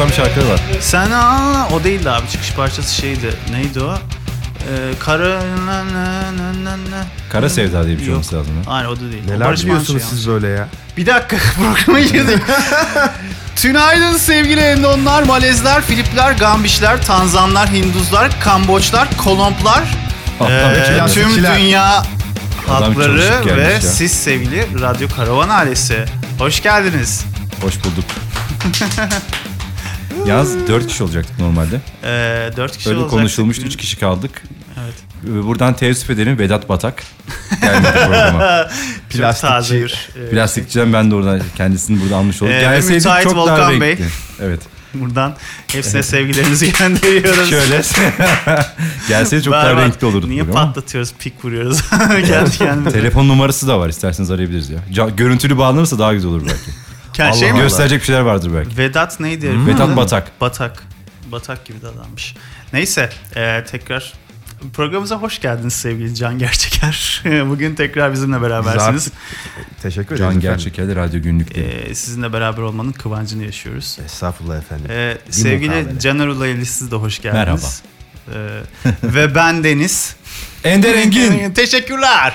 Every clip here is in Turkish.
tutan bir şarkıları var. Sen o değildi abi, çıkış parçası şeydi. Neydi o? Kara Sevda diye bir şey olması lazım. Aynen, o da değil. Neler biliyorsunuz siz böyle ya? Bir dakika, programa girdik. Tünaydın sevgili Endonlar, Malezler, Filipler, Gambişler, Tanzanlar, Hinduzlar, Kamboçlar, Kolomblar, tüm dünya halkları ve siz sevgili Radyo Karavan ailesi. Hoş geldiniz. Hoş bulduk. Yalnız 4 kişi olacaktık normalde. 4 kişi öyle olacaktık. Konuşulmuştu, 3 kişi kaldık. Evet. Buradan teessüf edelim, Vedat Batak gelmedi programa. Plastikçiden ben de oradan kendisini burada almış oldum. Gelseydik çok Volkan daha renkli. Evet. Buradan hepsine sevgilerimizi gönderiyoruz. Şöyle. Gelseydi çok daha renkli olurdu. Niye patlatıyoruz, pik vuruyoruz kendi kendimize. Telefon numarası da var, isterseniz arayabiliriz ya. Görüntülü bağlanırsa daha güzel olur belki. Şey gösterecek bir şeyler vardır belki. Vedat neydi? Vedat Batak. Batak gibi de adammış. Neyse, tekrar programımıza hoş geldiniz sevgili Can Gerçeker. Bugün tekrar bizimle berabersiniz. Teşekkür ederim. Can Gerçeker Radyo Günlükleri. Sizinle beraber olmanın kıvancını yaşıyoruz. Estağfurullah efendim. Sevgili Caner Ulayeli, siz de hoş geldiniz. Merhaba. Ve ben Deniz. Ender Engin. Teşekkürler.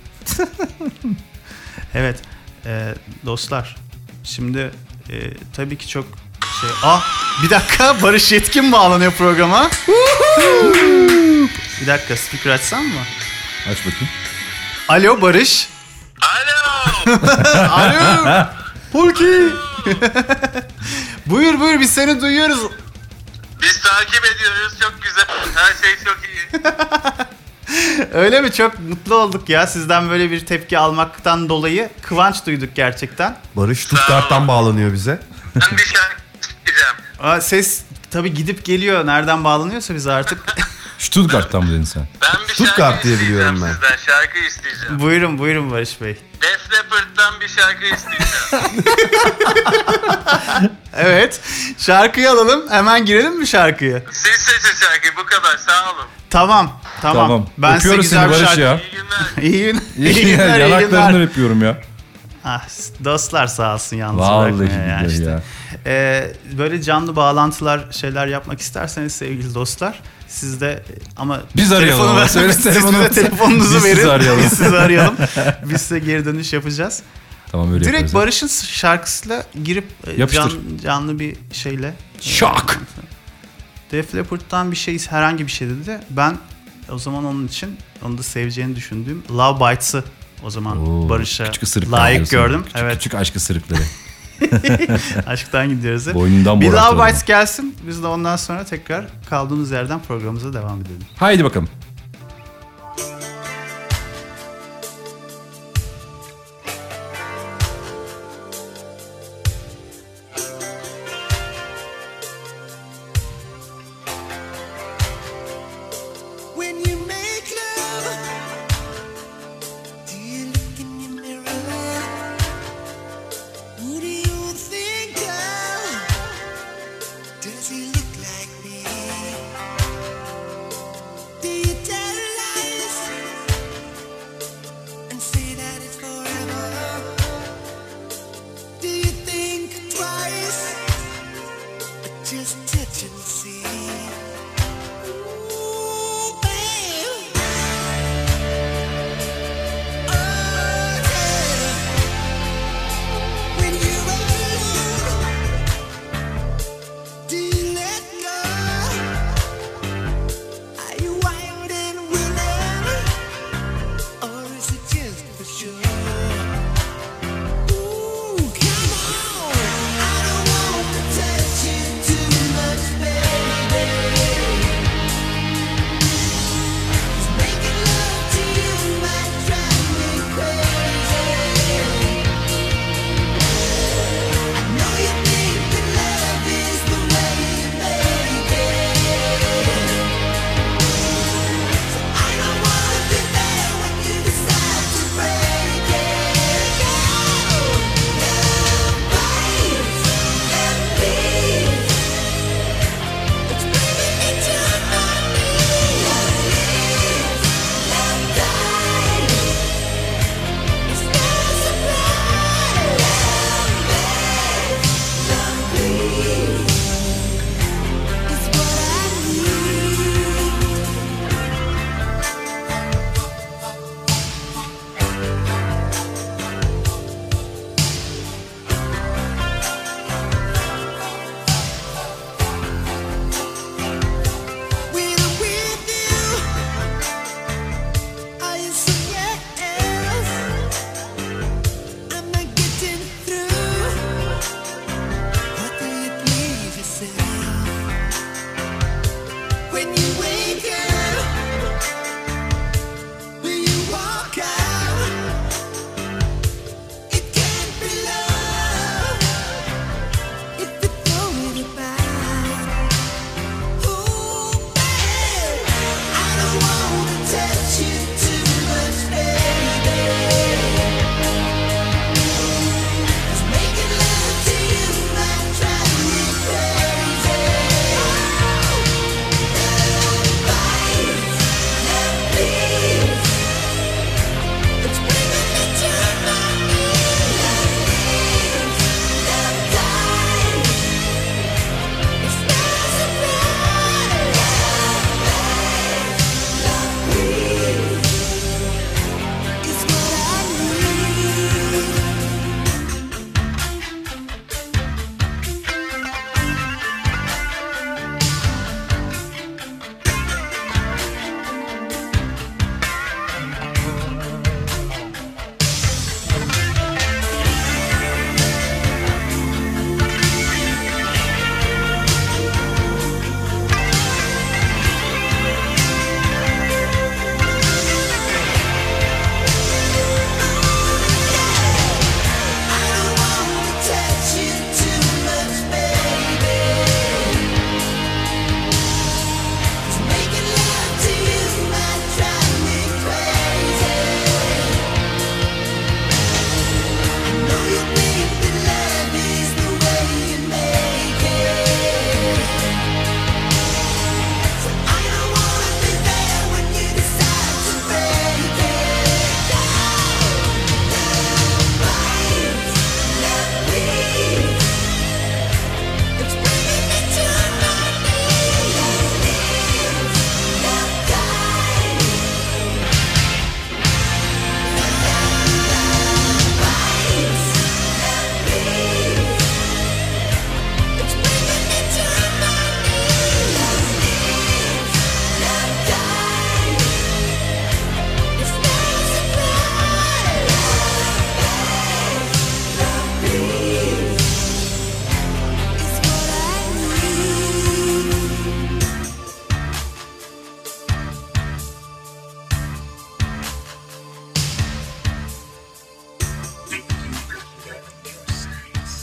Evet dostlar, şimdi tabii ki çok şey... bir dakika, Barış Yetkin bağlanıyor programa. Bir dakika, speaker açsam mı? Aç bakayım. Alo Barış. Alo. Alo. Hulki. Buyur, biz seni duyuyoruz. Biz takip ediyoruz, çok güzel. Her şey çok iyi. Öyle mi? Çok mutlu olduk ya. Sizden böyle bir tepki almaktan dolayı kıvanç duyduk gerçekten. Barış Stuttgart'tan bağlanıyor bize. Ben bir şarkı isteyeceğim. Ses tabii gidip geliyor. Nereden bağlanıyorsa bize artık. Stuttgart'tan mı dedin sen? Ben bir Stuttgart şarkı diye isteyeceğim biliyorum ben. sizden. Şarkı isteyeceğim. Buyurun Barış Bey. Def Leppard'dan bir şarkı isteyeceğim. Evet. Şarkıyı alalım. Hemen girelim mi şarkıyı? Siz seçin şarkıyı, bu kadar, sağ olun. Tamam. Ben size öpüyoruz güzel seni bir Barış şarkı... ya. İyi günler. İyi günler. Yanaklarından öpüyorum ya. Dostlar sağ olsun, yalnız vallahi bırakmıyor yani işte. Ya. Böyle canlı bağlantılar, şeyler yapmak isterseniz sevgili dostlar, siz de ama biz arayalım. Siz de telefonunuzu verin. Biz sizi arayalım. Biz size geri dönüş yapacağız. Tamam, öyle direkt yaparız. Barış'ın şarkısıyla girip canlı bir şeyle. Şak. Def Leppard'dan bir şey, herhangi bir şey dedi. Ben o zaman onun için, onu da seveceğini düşündüğüm Love Bites'ı o zaman Barış'a layık gördüm. Küçük aşk ısırıkları. Aşktan gidiyoruz hep. Boynundan bir Love Bites gelsin. Biz de ondan sonra tekrar kaldığımız yerden programımıza devam edelim. Haydi bakalım. Tonight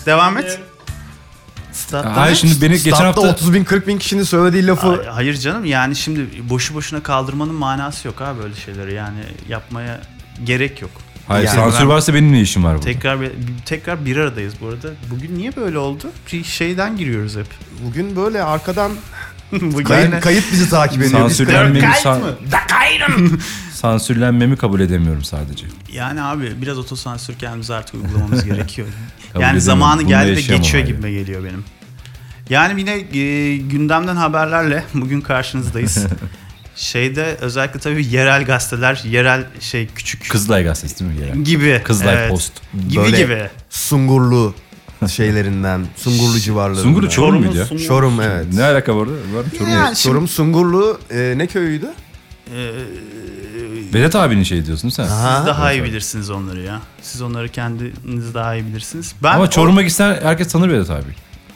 devam et. Statta Hayır ne? şimdi beni geçen Statta hafta 30 bin 40 bin kişinin söylediği lafı Hayır canım, yani şimdi boşu boşuna kaldırmanın manası yok abi böyle şeyleri, yani yapmaya gerek yok. hayır Yani sansür ben- varsa benim ne işim var burada? Tekrar bir aradayız bu arada. Bugün niye böyle oldu? Bir şeyden giriyoruz hep. bugün böyle arkadan Bugün kayıt bizi takip ediyor. Biz Sansürlenmemi kabul edemiyorum sadece. Yani abi biraz otosansür kendimize artık uygulamamız gerekiyor. Kabul Yani edemem. zamanı Bununla geldi ve yaşayamam geçiyor abi. gibime geliyor benim. Yani yine gündemden haberlerle bugün karşınızdayız. Şeyde özellikle tabii yerel gazeteler, yerel küçük Kızılay Gazetesi değil mi? Yerel? gibi. Kızılay evet. Post. Gibi Böyle gibi. Sungurlu şeylerinden, Sungurlu civarlarından. Sungurlu Çorum muydu ya? Çorum evet. Ne alaka bu arada? Var mı? Çorum. Yani Çorum Sungurlu ne köyüydü? Vedat abinin şey diyorsun sen. Siz Ha, daha iyi evet. bilirsiniz onları ya. Siz onları kendiniz daha iyi bilirsiniz. Ben Ama Çorum'a gitsen herkes tanır Vedat abi.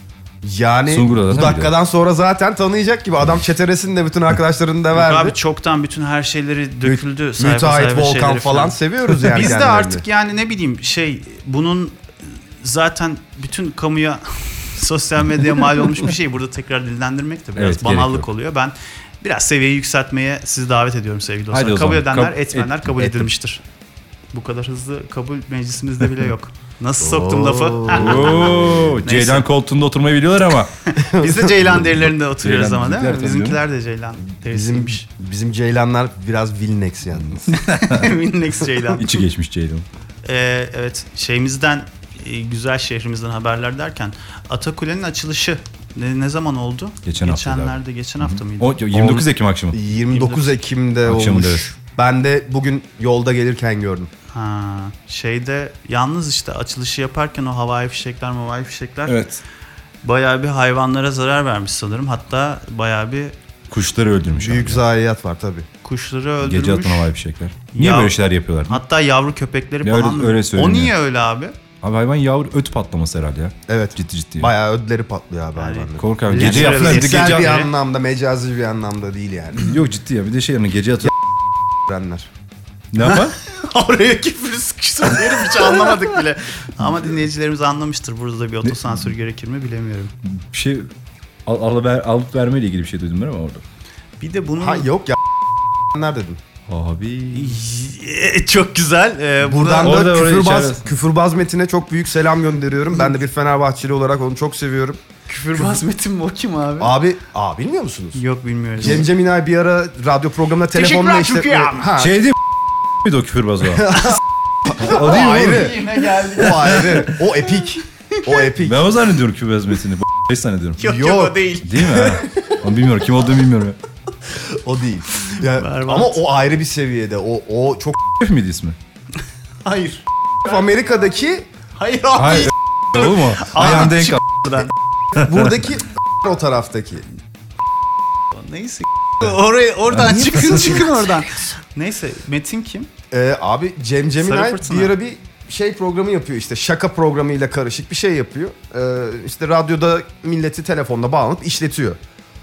Yani Sungurlu'da bu zaten dakikadan sonra zaten tanıyacak gibi. Adam çeteresini de bütün arkadaşlarını da verdi. Abi çoktan bütün her şeyleri döküldü. sayfa Müteahhit sayfa Volkan şeyleri falan seviyoruz yani. Biz de kendilerini. artık yani ne bileyim bunun zaten bütün kamuya sosyal medyaya mal olmuş bir şey. Burada tekrar dillendirmek de biraz Evet, gerek banallık yok. oluyor. Ben biraz seviyeyi yükseltmeye sizi davet ediyorum sevgili dostlar. Hadi o Kabul zaman. edenler, etmeyenler kabul ettim. edilmiştir. Bu kadar hızlı kabul meclisimizde bile yok. Nasıl soktum lafı? Oo, Ceylan koltuğunda oturmayı biliyorlar ama. Biz de Ceylan derilerinde oturuyoruz Ceylan ama değil mi? bizimkiler tabii Bizimkiler de Ceylan derisiymiş. Bizim Ceylanlar biraz Vilnex yalnız. Minnex Ceylan. içi geçmiş Ceylan. Evet, şeyimizden, güzel şehrimizden haberler derken Atakule'nin açılışı ne zaman oldu? Geçen haftaydı Geçenlerde, geçen hafta mıydı? O 29 Ekim akşamı. 29 Ekim'de Akşamında, olmuş. evet. Ben de bugün yolda gelirken gördüm. Ha, yalnız işte açılışı yaparken o havai fişekler Evet. bayağı bir hayvanlara zarar vermiş sanırım. Hatta bayağı bir Kuşları öldürmüş Büyük abi. zayiat var tabii. kuşları öldürmüş. Gece atan havai fişekler. Niye Ya- böyle şeyler yapıyorlar? Hatta yavru köpekleri Ya falan. öyle O söyleniyor. niye öyle abi? Abi hayvan yavru öt patlaması herhalde ya. Evet. Ciddi. Bayağı ödleri patlıyor abi Yani hayvanların. Korkarım. Gece Gece yapılan- yapılan Fiziksel Fiziksel bir gece- anlamda, mecazi bir anlamda değil yani. Yok ciddi ya. Bir de şey yani gece yatıyor. Öğrenler. Ne yapar? Oraya küfür sıkıştırıyorum, hiç anlamadık bile. Ama dinleyicilerimiz anlamıştır. Burada da bir otosansür gerekir mi bilemiyorum. Bir şey alıp vermeyle ilgili bir şey duydum ben ama orada. Bir de bunun... Ha yok ya dedim. Abi. Çok güzel. Buradan Orada da orayı küfürbaz, içeriz. küfürbaz Metin'e çok büyük selam gönderiyorum. Ben de bir Fenerbahçeli olarak onu çok seviyorum. Küfürbaz Metin mi, o kim abi? Abi bilmiyor musunuz? Yok, bilmiyoruz. Cem İnay bir ara radyo programında telefonla işte... Ha, Şey değil miydi o küfürbaz o? O değil mi? ayrı. Yine geldik. O ayrı. O epik. O epik. Ben o zannediyorum küfürbaz metini. B***** zannediyorum. Yok Yok. o değil. Değil mi ha? Onu bilmiyorum. Kim olduğunu bilmiyorum. O değil. Ya, Berbat. ama o ayrı bir seviyede. O çok F miydi ismi? Hayır. Amerika'daki Hayır o Hayır. değil. Olur mu? Ayağın denk al. buradaki o taraftaki. Neyse. Oradan çıkın oradan. Neyse, Metin kim? Abi Cem Sarı İnay Fırtına. bir ara bir programı yapıyor işte, şaka programıyla karışık bir şey yapıyor. İşte radyoda milleti telefonla bağlanıp işletiyor.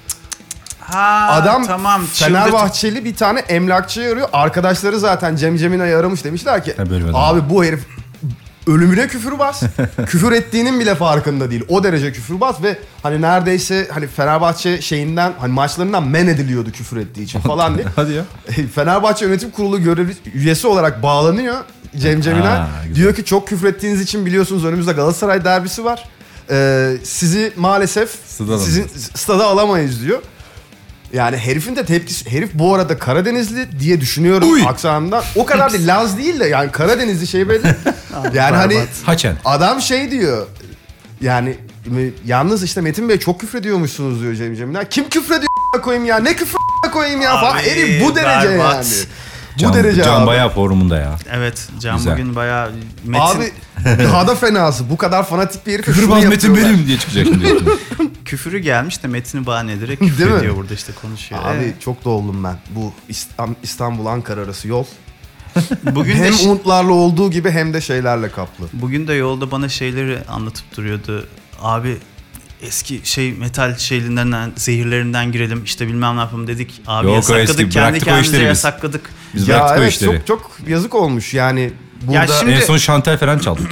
Ha, Adam tamam. Fenerbahçeli bir tane emlakçıyı arıyor. Arkadaşları zaten Cem İnay'ı aramış, demişler ki Ha, böyle bir adam. abi bu herif ölümüne küfürbaz. Küfür ettiğinin bile farkında değil. O derece küfürbaz ve hani neredeyse hani Fenerbahçe şeyinden, hani maçlarından men ediliyordu küfür ettiği için falan diye. Hadi ya. Fenerbahçe Yönetim Kurulu görevli üyesi olarak bağlanıyor Cem İnay. Ha, güzel. Diyor ki çok küfür ettiğiniz için biliyorsunuz önümüzde Galatasaray derbisi var. Sizi maalesef sizin stada alamayız diyor. Yani herifin de tepkisi, herif bu arada Karadenizli diye düşünüyorum aksanından. O kadar da Laz değil de yani Karadenizli şey belli. Yani hani Haçen. adam şey diyor. Yani yalnız işte Metin Bey çok küfrediyormuşsunuz diyor Cem İnay. Kim küfrediyor koyayım ya? Ne küfür koyayım ya falan. Abi, Herif bu derece berbat. yani. Bu derece Can abi. bayağı forumunda ya. Evet, Can Güzel. bugün bayağı Metin. Abi daha da fenası. Bu kadar fanatik bir herif. Küfürbaz Metin benim diye çıkacak şimdi. küfürü gelmiş de Metin'i bahane ederek Değil küfür mi? ediyor burada işte, konuşuyor. Abi çok da oldum ben. Bu İstanbul-Ankara arası yol. Bugün Hem de umutlarla olduğu gibi hem de şeylerle kaplı. bugün de yolda bana şeyleri anlatıp duruyordu. Abi eski metal şeylerinden, zehirlerinden girelim işte, bilmem ne yapalım dedik. Abi Yok, o yasakladık, eski, kendi bıraktık o kendimize işleri biz. yasakladık. Biz Ya bıraktık o evet, işleri. çok yazık olmuş yani. Burada Ya şimdi- En son şantel falan çaldık ya.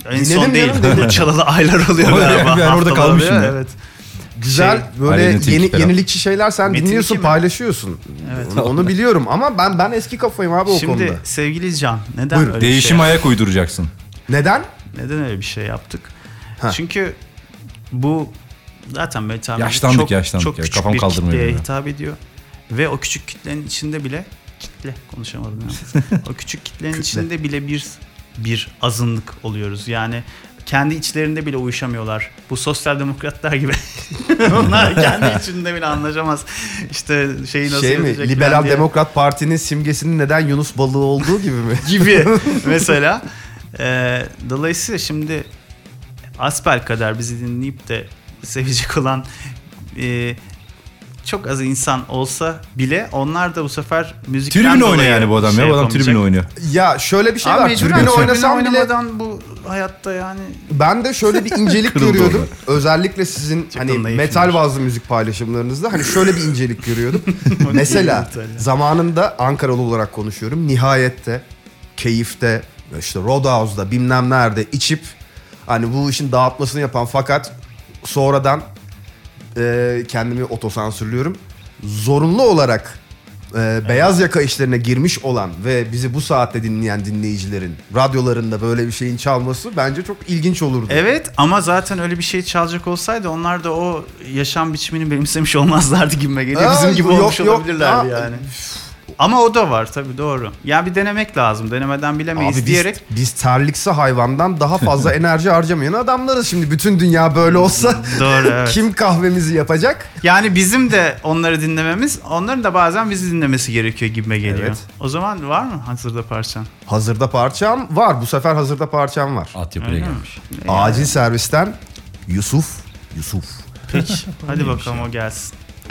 En son değil. Dinledim. Bu çalalı aylar oluyor Ben galiba. orada Haftalar kalmışım oluyor, ya. Evet. Güzel böyle Aleyna Tilki falan. yenilikçi şeyler sen Metin dinliyorsun, iki mi? paylaşıyorsun. Evet. Onu biliyorum ama ben eski kafayım abi o konuda. Şimdi sevgili Can, neden Buyurun. öyle bir Değişim şey ayak uyduracaksın. Neden? Neden öyle bir şey yaptık? Ha. Çünkü bu zaten metal müzik Yaşlandık çok ya. küçük Kafam bir kaldırmıyor kitleye yani. hitap ediyor. Ve o küçük kitlenin içinde bile konuşamadım ya. O küçük kitlenin içinde bile bir azınlık oluyoruz. Yani kendi içlerinde bile uyuşamıyorlar. Bu sosyal demokratlar gibi. Onlar kendi içinde bile anlaşamaz. İşte şeyi nasıl Şey mi? yönetecekler Liberal diye. Demokrat Parti'nin simgesinin neden Yunus balığı olduğu gibi mi? Gibi mesela. Dolayısıyla şimdi asbelkader bizi dinleyip de sevecek olan çok az insan olsa bile onlar da bu sefer müzikten Tribün dolayı oynuyor yani bu adam ya. Bu adam yapamayacak. tribün oynuyor. Ya şöyle bir şey Abi var. mecburen Tribüne tribün oynasam bile oynamadan bu hayatta yani ben de şöyle bir incelik Kırıldı görüyordum. Özellikle sizin hani naif metal imaj. bazlı müzik paylaşımlarınızda hani şöyle bir incelik görüyordum. Mesela zamanında Ankaralı olarak konuşuyorum. Nihayet'te, Keyif'te, işte Roadhouse'da bilmem nerede içip hani bu işin dağıtmasını yapan fakat sonradan kendimi otosansürlüyorum. Zorunlu olarak beyaz yaka işlerine girmiş olan ve bizi bu saatte dinleyen dinleyicilerin radyolarında böyle bir şeyin çalması bence çok ilginç olurdu. evet ama zaten öyle bir şey çalacak olsaydı onlar da o yaşam biçimini benimsemiş olmazlardı gibime geliyor. Bizim gibi yok, olmuş yok. olabilirlerdi yani. Ama o da var tabii doğru. Ya bir denemek lazım. Denemeden bilemeyiz Abi diyerek. biz terlikse hayvandan daha fazla enerji harcamayan adamlarız. Şimdi bütün dünya böyle olsa Doğru evet. kim kahvemizi yapacak? Yani bizim de onları dinlememiz, onların da bazen bizi dinlemesi gerekiyor gibime geliyor. Evet. O zaman var mı hazırda parçan? Hazırda parçam var. Bu sefer hazırda parçam var. Altyapıya Öyle mi? gelmiş. Acil servisten Yusuf. Peki. Hadi bakalım o gelsin.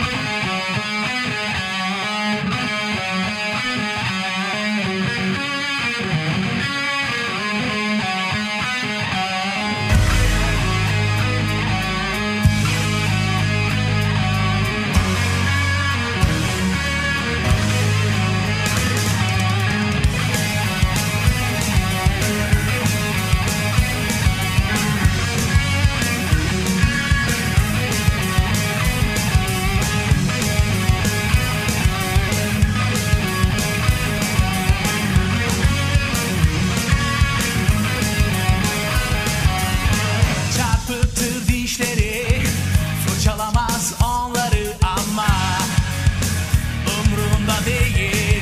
Çarpıtır dişleri, fırçalamaz onları ama umrunda değil.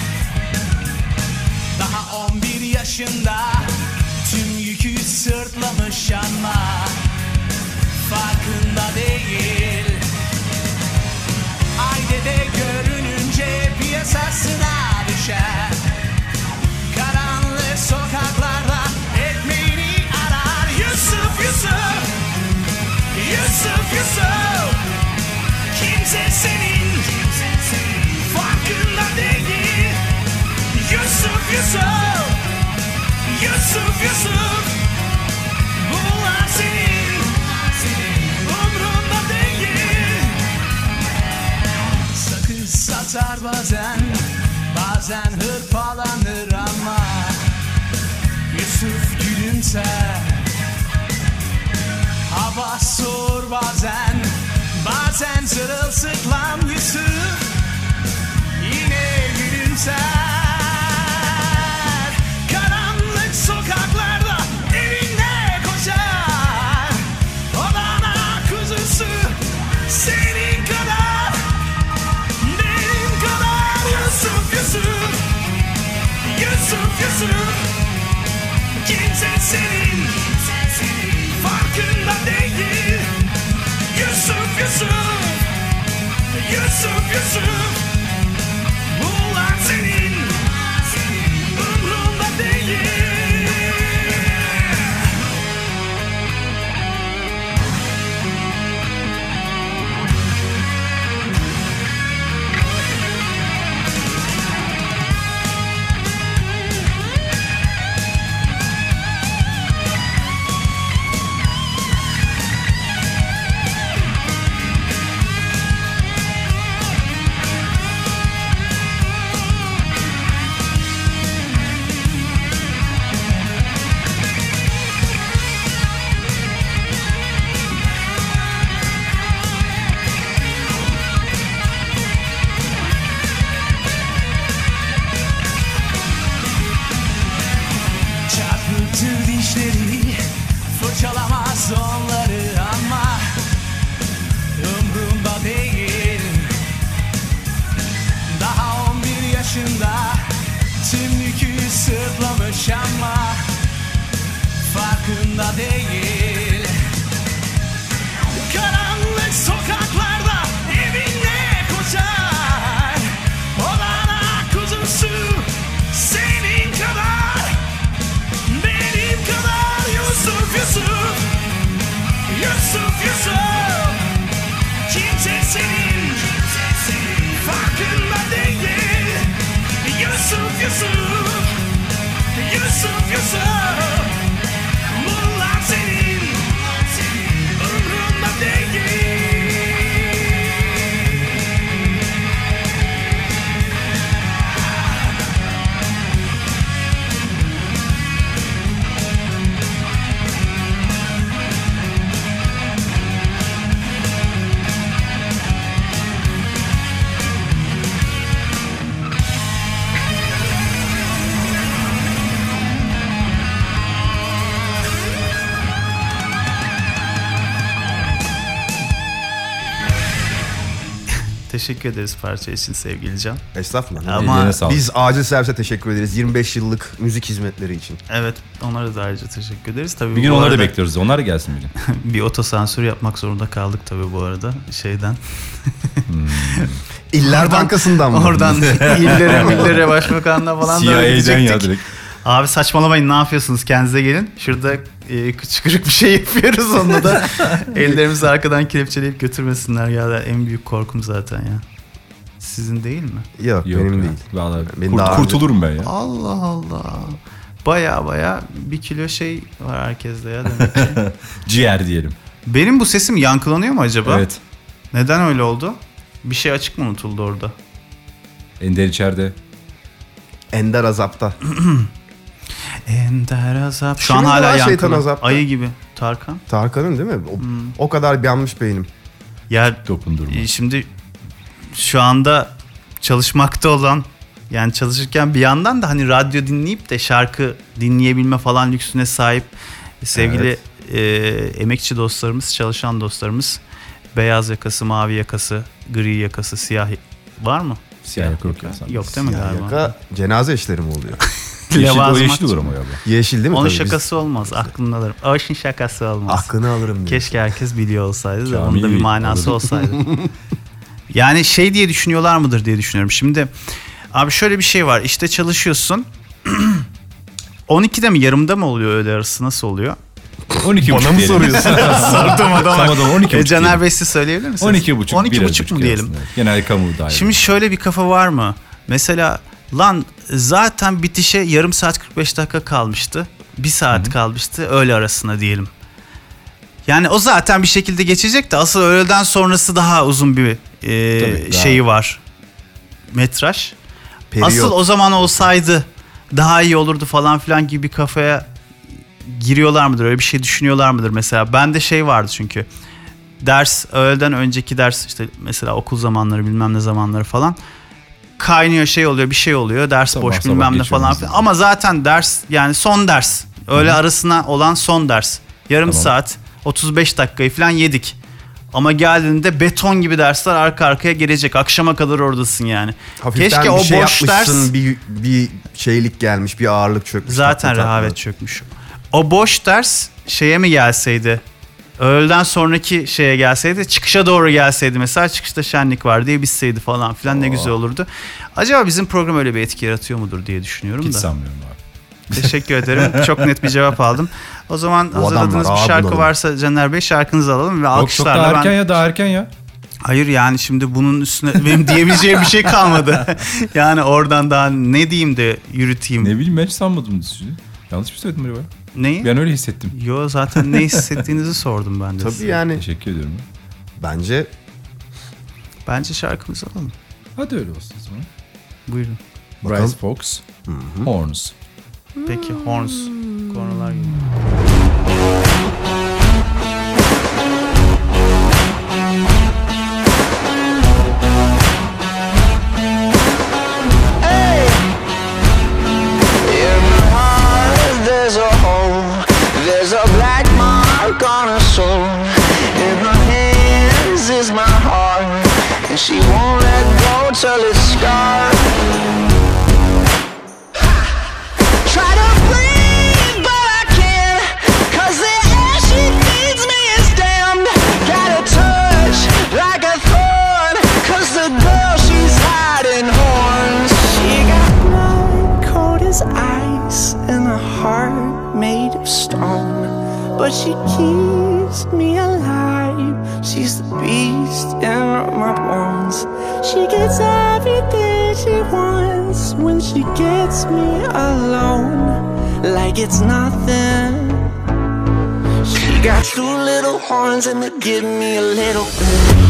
Daha 11 yaşında tüm yükü sırtlamış ama farkında değil. Ailede görününce piyasasına düşer. Karanlık sokaklarda ekmeğini arar. Yusuf, Yusuf, Yusuf, Yusuf. Kimse senin farkında değil. Yusuf, Yusuf, Yusuf, Yusuf. Bunlar senin umrunda değil. Sakız satar bazen hırpalanır ama Yusuf gülümser. Hava soğur bazen sırılsıklam Yusuf yine gülümser. Karanlık sokaklarda evine koşar. Olana kuzusu senin kadar, benim kadar. Yusuf, Yusuf, Yusuf, Yusuf. Kimse senin farkında değil. Yusuf, Yusuf, Yusuf, Yusuf. Bunlar senin umrunda değil. Yusuf Bunlar senin umrunda değil. Teşekkür ederiz parça için sevgili Can. Estağfurullah. Ama Eline sağlık. Biz Acil Servise teşekkür ederiz 25 yıllık müzik hizmetleri için. evet, onlara da ayrıca teşekkür ederiz. Tabii Bir gün bu onları da arada bekliyoruz. Onlar da gelsin bir gün. bir otosansür yapmak zorunda kaldık tabii bu arada şeyden. İller Bankası'ndan mı? Oradan illere başbakanla falan da CIA'den ya gidecektik. direkt. Abi saçmalamayın, ne yapıyorsunuz, kendinize gelin. Şurada kıçkırık bir şey yapıyoruz, onunla da ellerimizi arkadan kelepçeleyip götürmesinler ya, da en büyük korkum zaten ya. Sizin değil mi? Yok, Yok benim ya. değil. Vallahi Benim daha kurtulurum ben ya. Allah Allah. Baya 1 kilo şey var herkeste ya demek ki. Ciğer diyelim. Benim bu sesim yankılanıyor mu acaba? Evet. Neden öyle oldu? Bir şey açık mı unutuldu orada? Ender içeride. Ender Azap'ta. Ender azap. Şu Kimin an de hala var şeytan yankılı. azapta? Ayı gibi. Tarkan. Tarkan'ın değil mi? O kadar yanmış beynim. Ya Dokundurma. şimdi şu anda çalışmakta olan, yani çalışırken bir yandan da hani radyo dinleyip de şarkı dinleyebilme falan lüksüne sahip sevgili emekçi dostlarımız, çalışan dostlarımız, beyaz yakası, mavi yakası, gri yakası, siyah var mı? Siyah yaka yok ya. Yok değil mi Siyah galiba? yaka cenaze işleri mi oluyor? Yeşil, o Levazımat. yeşil olur ama galiba. Yeşil değil mi? Onun Tabii şakası olmaz. Aklını alırım. O işin şakası olmaz. Aklını alırım diyor. Keşke herkes biliyor olsaydı da Kamil onun da bir manası alırım. olsaydı. Yani şey diye düşünüyorlar mıdır diye düşünüyorum. Şimdi abi şöyle bir şey var. İşte çalışıyorsun. 12'de mi, yarımda mı oluyor öğle arası, nasıl oluyor? 12 Bana mı soruyorsun? Sordum adama. Tam adam 12 Caner Bey, siz söyleyebilir misiniz? 12,5. 12,5 mu diyelim? Genel kamu dahil. Şimdi şöyle bir kafa var mı? Mesela lan zaten bitişe yarım saat 45 dakika kalmıştı. 1 saat kalmıştı öğle arasına diyelim. Yani o zaten bir şekilde geçecek de asıl öğleden sonrası daha uzun bir Tabii, daha- şeyi var. Metraj. Periyot. Asıl o zaman olsaydı daha iyi olurdu falan filan gibi bir kafaya giriyorlar mıdır? Öyle bir şey düşünüyorlar mıdır mesela? Bende şey vardı çünkü. Ders, öğleden önceki ders, işte mesela okul zamanları, bilmem ne zamanları falan. Kaynıyor, şey oluyor, bir şey oluyor. Ders Sabah boş, sabah bilmem ne geçiyor falan mesela. filan. Ama zaten ders, yani son ders. Öğle arasına olan son ders. Yarım Tamam. saat, 35 dakikayı falan yedik. Ama geldiğinde beton gibi dersler arka arkaya gelecek. Akşama kadar oradasın yani. Hafiften Keşke bir o şey boş ders... yapmışsın, bir şeylik gelmiş, bir ağırlık çökmüş. Zaten tatlı tatlı. rehavet çökmüş. O boş ders şeye mi gelseydi? Öğleden sonraki şeye gelseydi, çıkışa doğru gelseydi mesela, çıkışta şenlik var diye bitseydi falan filan, ne güzel olurdu. Acaba bizim program öyle bir etki yaratıyor mudur diye düşünüyorum Hiç da. sanmıyorum abi. Teşekkür ederim. Çok net bir cevap aldım. O zaman Bu hazırladığınız adamlar bir ağa şarkı bulalım. varsa Caner Bey, şarkınızı alalım ve Yok, çok alkışlarla daha erken ben... ya, daha erken ya. Hayır yani şimdi bunun üstüne benim diyebileceğim bir şey kalmadı. Yani oradan daha ne diyeyim de yürüteyim. Ne bileyim, ben hiç sanmadım düşünün. Yanlış mı söyledim acaba? Neyi? Ben öyle hissettim. Yo, zaten ne hissettiğinizi sordum ben de Tabii size. yani Teşekkür ediyorum. bence Bence şarkımızı alalım. Hadi öyle olsun o zaman. Buyurun. Bakalım. Bryce Fox, Horns. Peki Horns. Konular gibi. In my heart there's a hole, there's a black mark on her soul. In her hands is my heart, and she won't let go till it's scarred. Try to breathe but I can't, 'cause the air she feeds me is damned. Got a touch like a thorn, 'cause the girl she's hiding horns. She got blood cold as ice and a heart made of stone, but she keeps me alive. She's the beast in my bones. She gets everything she wants when she gets me alone. like it's nothing. She got two little horns and they give me a little bit.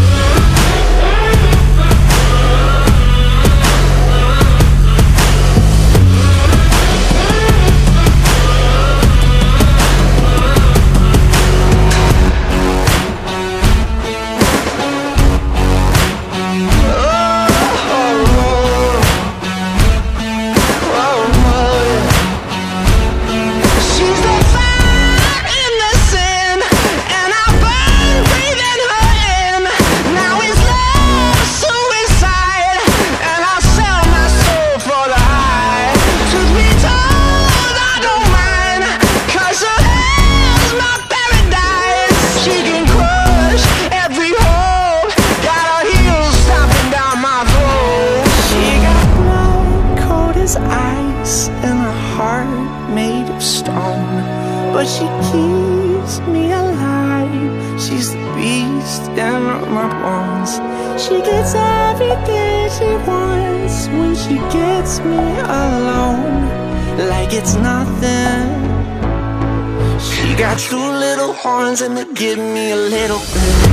But she keeps me alive. She's the beast in my bones. She gets everything she wants when she gets me alone, like it's nothing. She got two little horns and they give me a little bit.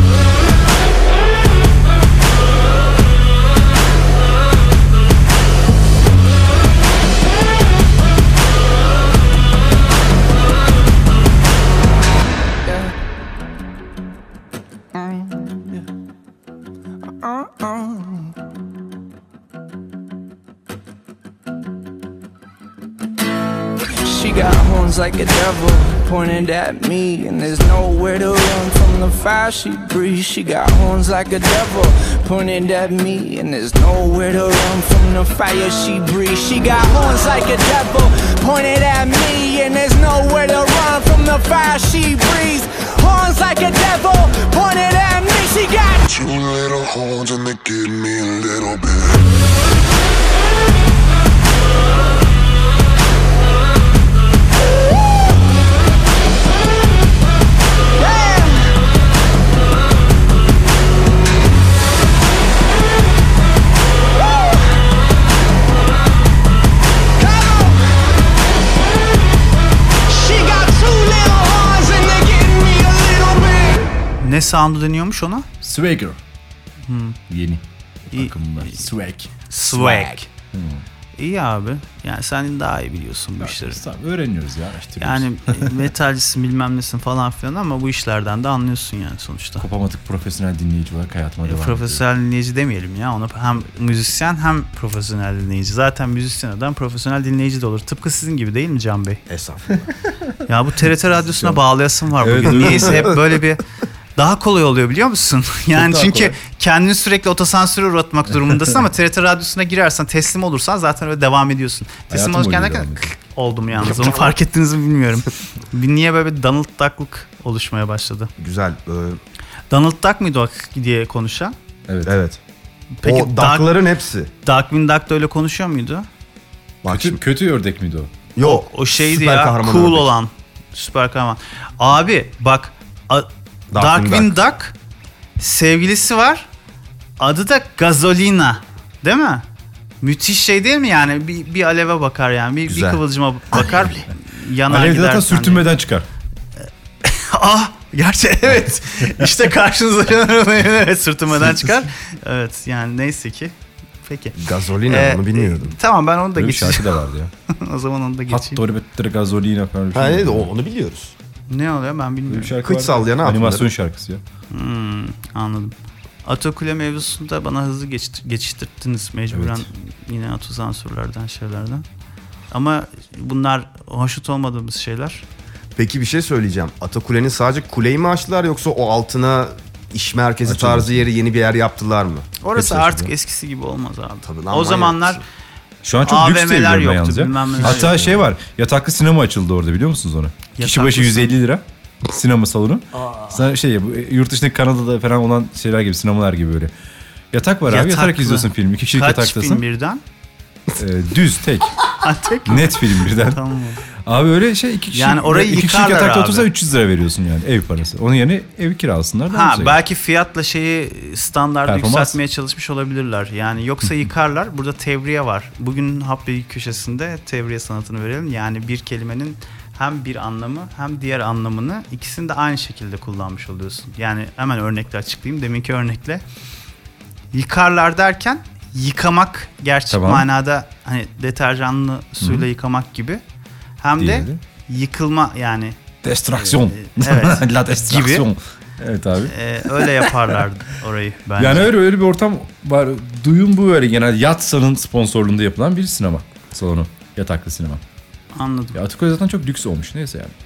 She got horns like a devil pointed at me, and there's nowhere to run from the fire she breathes. She got horns like a devil pointed at me, and there's nowhere to run from the fire she breathes. She got horns like a devil pointed at me, and there's nowhere to run from the fire she breathes. Horns like a devil pointed at me. She got two little horns and they give me a little bit. Ne sound'u deniyormuş ona? Swagger. Yeni. Bakımlar. Swag. İyi abi. Yani sen daha iyi biliyorsun bu işleri. Tamam, öğreniyoruz ya. İşte yani metalcisin bilmem nesin falan filan ama bu işlerden de anlıyorsun yani sonuçta. Kopamadık profesyonel dinleyici olarak hayatıma devam profesyonel dinleyici demeyelim ya. Ona hem müzisyen hem profesyonel dinleyici. Zaten müzisyen adam profesyonel dinleyici de olur. Tıpkı sizin gibi değil mi Can Bey? Estağfurullah. Ya bu TRT Radyosu'na bağlayasın var bugün. Evet, niyeyse hep böyle bir daha kolay oluyor biliyor musun? Yani çünkü kolay. Kendini sürekli otosansüre uğratmak durumundasın ama TRT Radyosu'na girersen, teslim olursan zaten öyle devam ediyorsun. Teslim olurken derken oldum yalnız. Onu fark ettiniz mi bilmiyorum. Niye böyle bir Donald Duck'lık oluşmaya başladı? Güzel. Donald Duck mıydı o diye konuşan? Evet. Peki o Duck'ların hepsi. Darkwing Duck da öyle konuşuyor muydu? Kötü ördek miydi o? Yok. O şeydi ya, cool ördek. Olan. Süper kahraman. Abi bak... Darkwing Duck sevgilisi var. Adı da Gazolina. Değil mi? Müthiş şey değil mi yani? Bir aleve bakar yani. Bir kıvılcıma bakar. Yanar alev gider. Zaten sürtünmeden çıkar. Gerçi evet. İşte karşınıza evet, sürtünmeden çıkar. Evet yani neyse ki. Peki. Gazolina onu bilmiyordum. Tamam ben onu da geçeceğim. Şarkı da vardı ya. O zaman onu da geçeyim. Hattori Gazolina falan. Hayır onu biliyoruz. Ne oluyor ben bilmiyorum. Kıç sallayan animasyon şarkısı ya. Anladım. Atokule mevzusunda bana hızlı geçiştirdiniz mecburen. Evet. Yine otosansürlerden şeylerden. Ama bunlar hoşnut olmadığımız şeyler. Peki bir şey söyleyeceğim. Atakule'nin sadece kuleyi mi açtılar yoksa o altına iş merkezi tarzı yeri yeni bir yer yaptılar mı? Orası hepsi artık eskisi gibi olmaz abi. Tabii, o zamanlar şu an çok lüks AVM'ler yoktu. Hatta yok. Şey var. Yataklı sinema açıldı orada biliyor musunuz onu? Kişi başı 150 lira. Sinema salonu. Sen yurt dışındaki Kanada'da falan olan şeyler gibi, sinemalar gibi böyle. Yatak var abi. Yatarak izliyorsun filmi. 2 kişilik yataktasın. Kaç film birden? Düz tek. Tek net film birden. Tamam. Abi öyle şey 2 kişi. Yani orayı 2 kişi yıkarlar yatakta abi. otursa 300 lira veriyorsun yani ev parası. Onun yerine ev kirasınlar. Ha belki fiyatla şeyi standartı Performans. yükseltmeye çalışmış olabilirler. Yani yoksa yıkarlar. Burada tevriye var. Bugün Hapbi köşesinde tevriye sanatını verelim. Yani bir kelimenin hem bir anlamı hem diğer anlamını ikisini de aynı şekilde kullanmış oluyorsun. Yani hemen örnekle açıklayayım. Deminki örnekle yıkarlar derken yıkamak gerçek Tamam. manada hani deterjanlı suyla yıkamak gibi. Hem de Diğeri? yıkılma yani Destraksiyon. evet. La destraksiyon. Evet abi. Öyle yaparlar orayı bence. Yani öyle bir ortam var. Duyum bu böyle genel Yatsa'nın sponsorluğunda yapılan bir sinema salonu. Yataklı sinema. Anladım. Ya Ataköy zaten çok lüks olmuş neyse yani.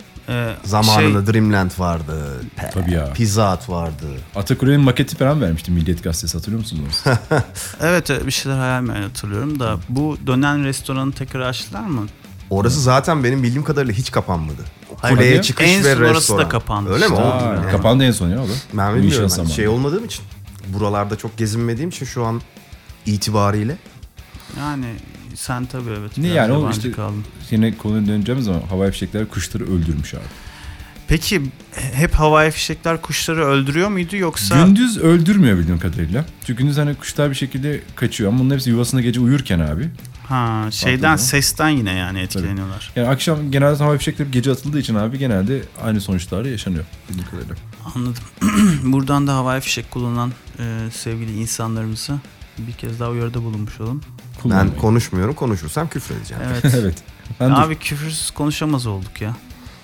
Zamanında Dreamland vardı. Tabii ya. Pizza Hut vardı. Ataköy'ün maketi falan vermişti Milliyet Gazetesi, hatırlıyor musunuz? Evet bir şeyler hayal hatırlıyorum da bu dönen restoranı tekrar açtılar mı? Orası zaten benim bildiğim kadarıyla hiç kapanmadı. Hayır, Kuleye hadi. çıkış En ve son orası restoran. da kapandı Öyle mi? işte. Oldu. Aa, kapandı en son ya o da. Ben Bu bilmiyorum. işin Ben zamanı. şey olmadığım için. Buralarda çok gezinmediğim için şu an itibariyle. Yani sen tabii evet. Ne biraz yani o yabancı işte kaldın. yine konuya döneceğimiz zaman havai fişekler kuşları öldürmüş abi. Peki hep havai fişekler kuşları öldürüyor muydu yoksa? Gündüz öldürmüyor bildiğim kadarıyla. Çünkü gündüz hani kuşlar bir şekilde kaçıyor ama bunların hepsi yuvasında gece uyurken abi. Ha şeyden Anladım. sesten yine yani etkileniyorlar. Yani akşam genelde havai fişekler gece atıldığı için abi genelde aynı sonuçlar yaşanıyor bildiğim kadarıyla. Anladım. Buradan da havai fişek kullanan sevgili insanlarımıza bir kez daha uyarıda bulunmuş olalım. Ben Kullanmayın. konuşmuyorum. Konuşursam küfür edeceğim. Evet. Evet. Ben dur. Abi küfürsüz konuşamaz olduk ya.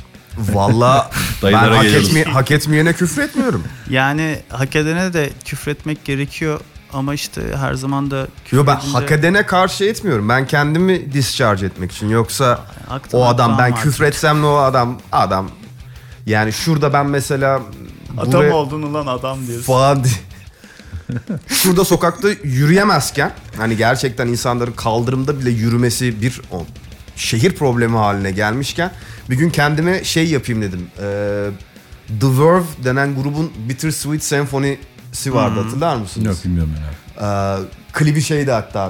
Valla ben Dayılara geliyoruz. hak etmeyene küfür etmiyorum. Yani hak edene de küfretmek gerekiyor ama işte her zaman da küfür Yo ben edince- hak edene karşı etmiyorum. Ben kendimi discharge etmek için. Yoksa Haktan o adam ben haktan var. küfretsem ne o adam yani şurada ben mesela buraya oldun ulan adam diyorsun. falan şurada sokakta yürüyemezken hani gerçekten insanların kaldırımda bile yürümesi bir şehir problemi haline gelmişken bir gün kendime şey yapayım dedim. The Verve denen grubun Bittersweet Symphony'si vardı, hatırlar mısınız? Yok bilmiyorum ben abi. Klibi şeydi hatta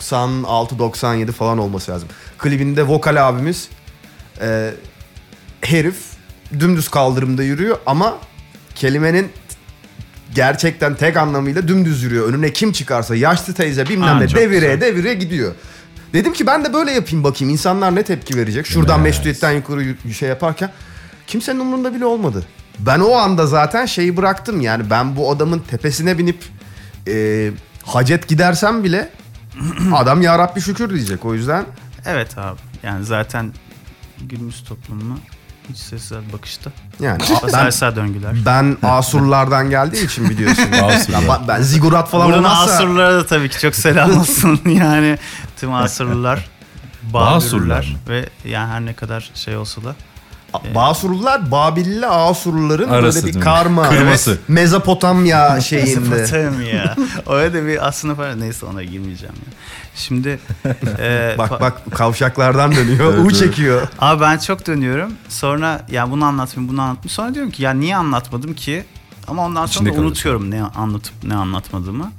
96-97 falan olması lazım. Klibinde vokal abimiz herif dümdüz kaldırımda yürüyor ama kelimenin gerçekten tek anlamıyla dümdüz yürüyor. Önüne kim çıkarsa yaşlı teyze bilmem ne çok devire gidiyor. Dedim ki ben de böyle yapayım bakayım insanlar ne tepki verecek. Şuradan Evet. meşruiyetten yukarı şey yaparken kimsenin umurunda bile olmadı. Ben o anda zaten şeyi bıraktım yani ben bu adamın tepesine binip hacet gidersem bile adam ya Rabbi şükür diyecek. O yüzden Evet abi. Yani zaten günümüz toplumuna hiç sessiz bakışta. yani Basarsa döngüler. ben Asurlardan geldiği için biliyorsun. Asurlar. ben zigurat falan Buradan olmazsa Asurlulara da tabii ki çok selam olsun. Yani tüm Asurlular, Basurlar Babürler mı? ve yani her ne kadar şey olsa da. Basurlular Babil'le Asurluların Arası böyle değil bir mi? karma. Kırması. Evet. Mezopotamya şeyinde. Mezopotamya. Öyle de bir aslında var. Neyse ona girmeyeceğim ya. Şimdi Bak kavşaklardan dönüyor. U çekiyor. Abi ben çok dönüyorum. Sonra ya bunu anlatmayayım. Sonra diyorum ki ya niye anlatmadım ki? Ama ondan sonra İçinde da unutuyorum ne anlatıp ne anlatmadığımı.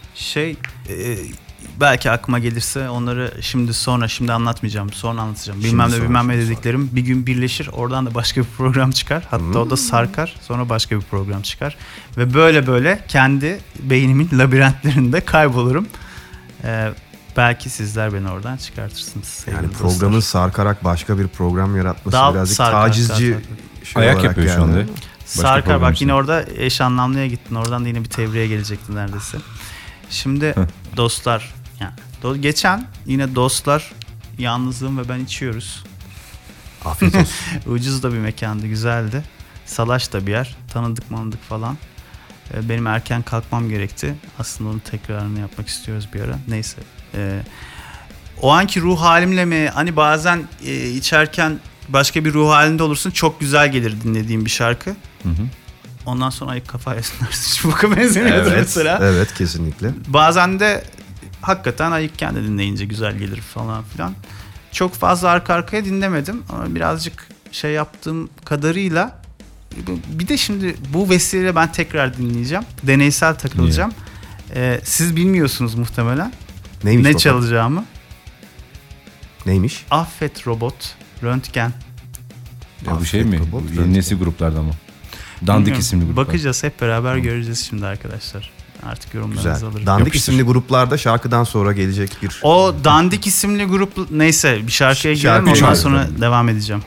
Belki aklıma gelirse onları şimdi anlatmayacağım. Sonra anlatacağım. Bilmem ne dediklerim bir gün birleşir. Oradan da başka bir program çıkar. Hatta o da sarkar. Sonra başka bir program çıkar. Ve böyle kendi beynimin labirentlerinde kaybolurum. Belki sizler beni oradan çıkartırsınız. Yani programın sarkarak başka bir program yaratması Daha birazcık sarkar, tacizci sarkar. şey Ayak olarak yapıyor şu geldi. anda. Sarkar program bak için. yine orada eş anlamlıya gittin. Oradan da yine bir tebriğe gelecektin neredeyse. Şimdi dostlar yani geçen yine dostlar yalnızlığım ve ben içiyoruz. Afiyet olsun. Ucuz da bir mekandı, güzeldi. Salaş da bir yer. Tanıdık falan. Benim erken kalkmam gerekti. Aslında onun tekrarını yapmak istiyoruz bir ara. Neyse. O anki ruh halimle mi? Hani bazen içerken başka bir ruh halinde olursun. Çok güzel gelir dinlediğim bir şarkı. Hı. Ondan sonra ayık kafaya sınırsın. Bu benzemiyordur mesela. Evet kesinlikle. Bazen de hakikaten ayıkken de dinleyince güzel gelir falan filan. Çok fazla arka arkaya dinlemedim ama birazcık şey yaptığım kadarıyla bir de şimdi bu vesileyle ben tekrar dinleyeceğim. Deneysel takılacağım. Siz bilmiyorsunuz muhtemelen Neymiş ne bakalım? çalacağımı. Neymiş? Affet Robot Röntgen. Ya bu şey mi? Robot, Bu yeni nesil gruplardan mı? Dandik Bilmiyorum. isimli gruplar. Bakacağız, hep beraber göreceğiz şimdi arkadaşlar. Artık yorumlarınızı Güzel. alırım. Dandik Yapıştır. isimli gruplarda şarkıdan sonra gelecek bir... O Dandik isimli grup neyse bir şarkıya girelim, Şarkı ondan şarkı. sonra devam edeceğim.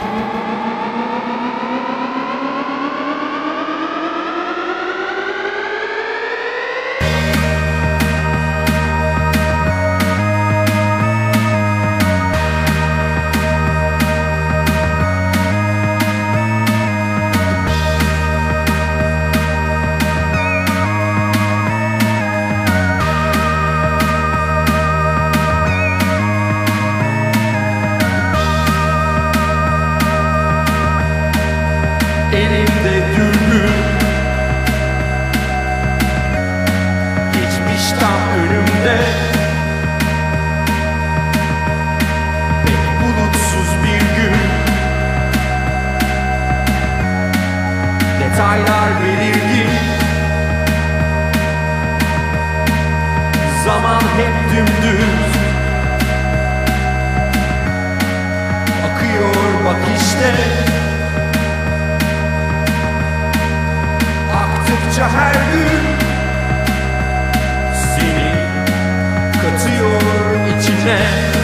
Elimde dürbün, geçmiş tam önümde. Pek bulutsuz bir gün, detaylar belirgin. Zaman hep dümdüz akıyor bak işte. Aktıkça her gün seni katıyor içine.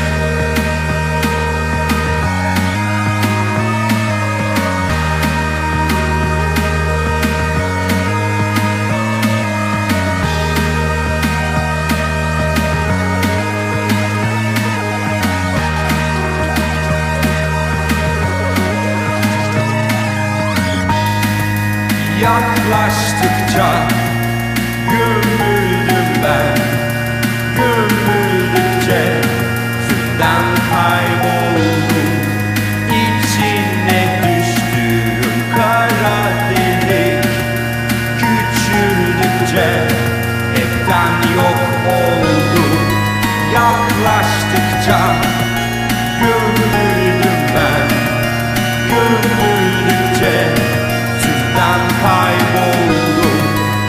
Yaklaştıkça gömüldüm ben, gömüldükçe tümden kayboldum. İçine düştüğüm kara delik küçüldükçe hepten yok oldum. Yaklaştıkça gömüldüm ben, gömüldükçe tümden kayboldum.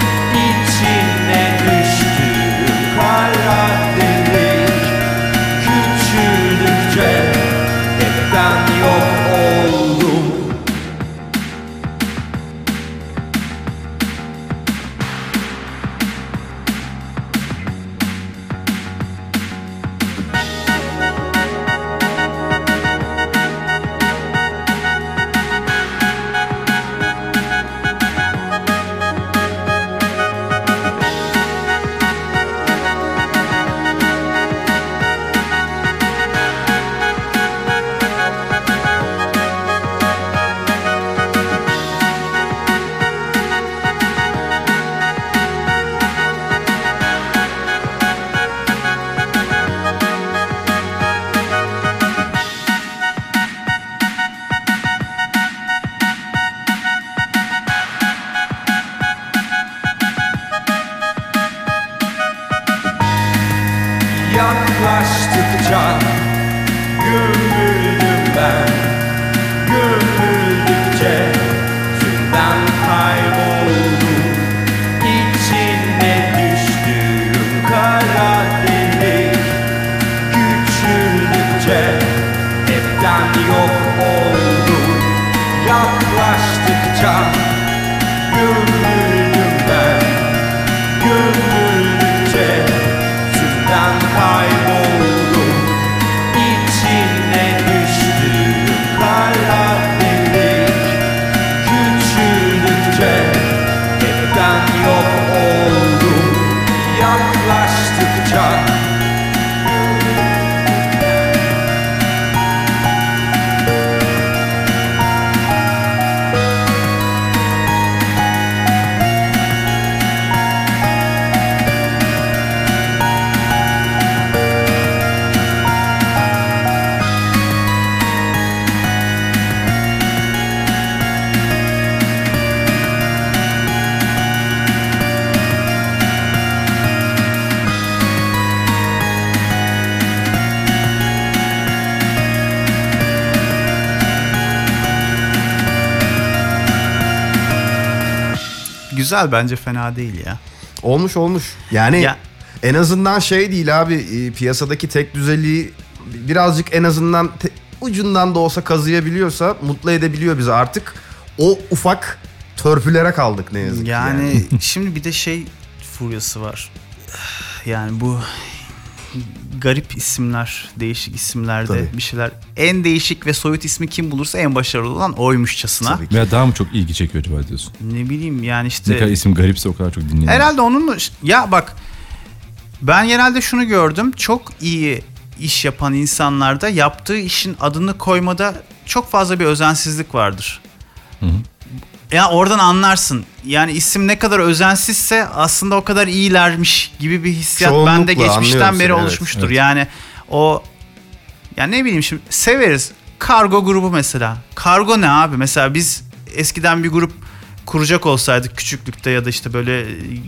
İçine düştüğüm kara delik küçüldükçe hepten yok oldum. Yaklaştıkça gömüldüm ben, gömüldükçe tümden kayboldum. İçine düştüğüm kara delik küçüldükçe hepten yok oldum. Yaklaştıkça gömüldüm ben, gömüldükçe tümden kayboldum. İçine düştüğüm kara delik küçüldükçe hepten yok oldum. Yaklaştıkça Güzel, bence fena değil ya. Olmuş. Yani Ya- en azından şey değil abi, piyasadaki tek düzeliği birazcık en azından ucundan da olsa kazıyabiliyorsa mutlu edebiliyor bizi. Artık o ufak törpülere kaldık ne yazık ki. Yani şimdi bir de şey furyası var. Yani bu garip isimler, değişik isimlerde Tabii. bir şeyler. En değişik ve soyut ismi kim bulursa en başarılı olan oymuşçasına. Tabii ki. Veya daha mı çok ilgi çekiyor acaba diyorsun? Ne bileyim yani Ne işte. kadar isim garipse o kadar çok dinleniyor. Herhalde onun ya bak ben genelde şunu gördüm. Çok iyi iş yapan insanlarda yaptığı işin adını koymada çok fazla bir özensizlik vardır. Ya oradan anlarsın. Yani isim ne kadar özensizse aslında o kadar iyilermiş gibi bir hissiyat Çoğunlukla bende geçmişten anlıyorum beri seni, oluşmuştur. evet. Yani o ya ne bileyim şimdi severiz. Kargo grubu mesela. Kargo ne abi? Mesela biz eskiden bir grup kuracak olsaydık küçüklükte ya da işte böyle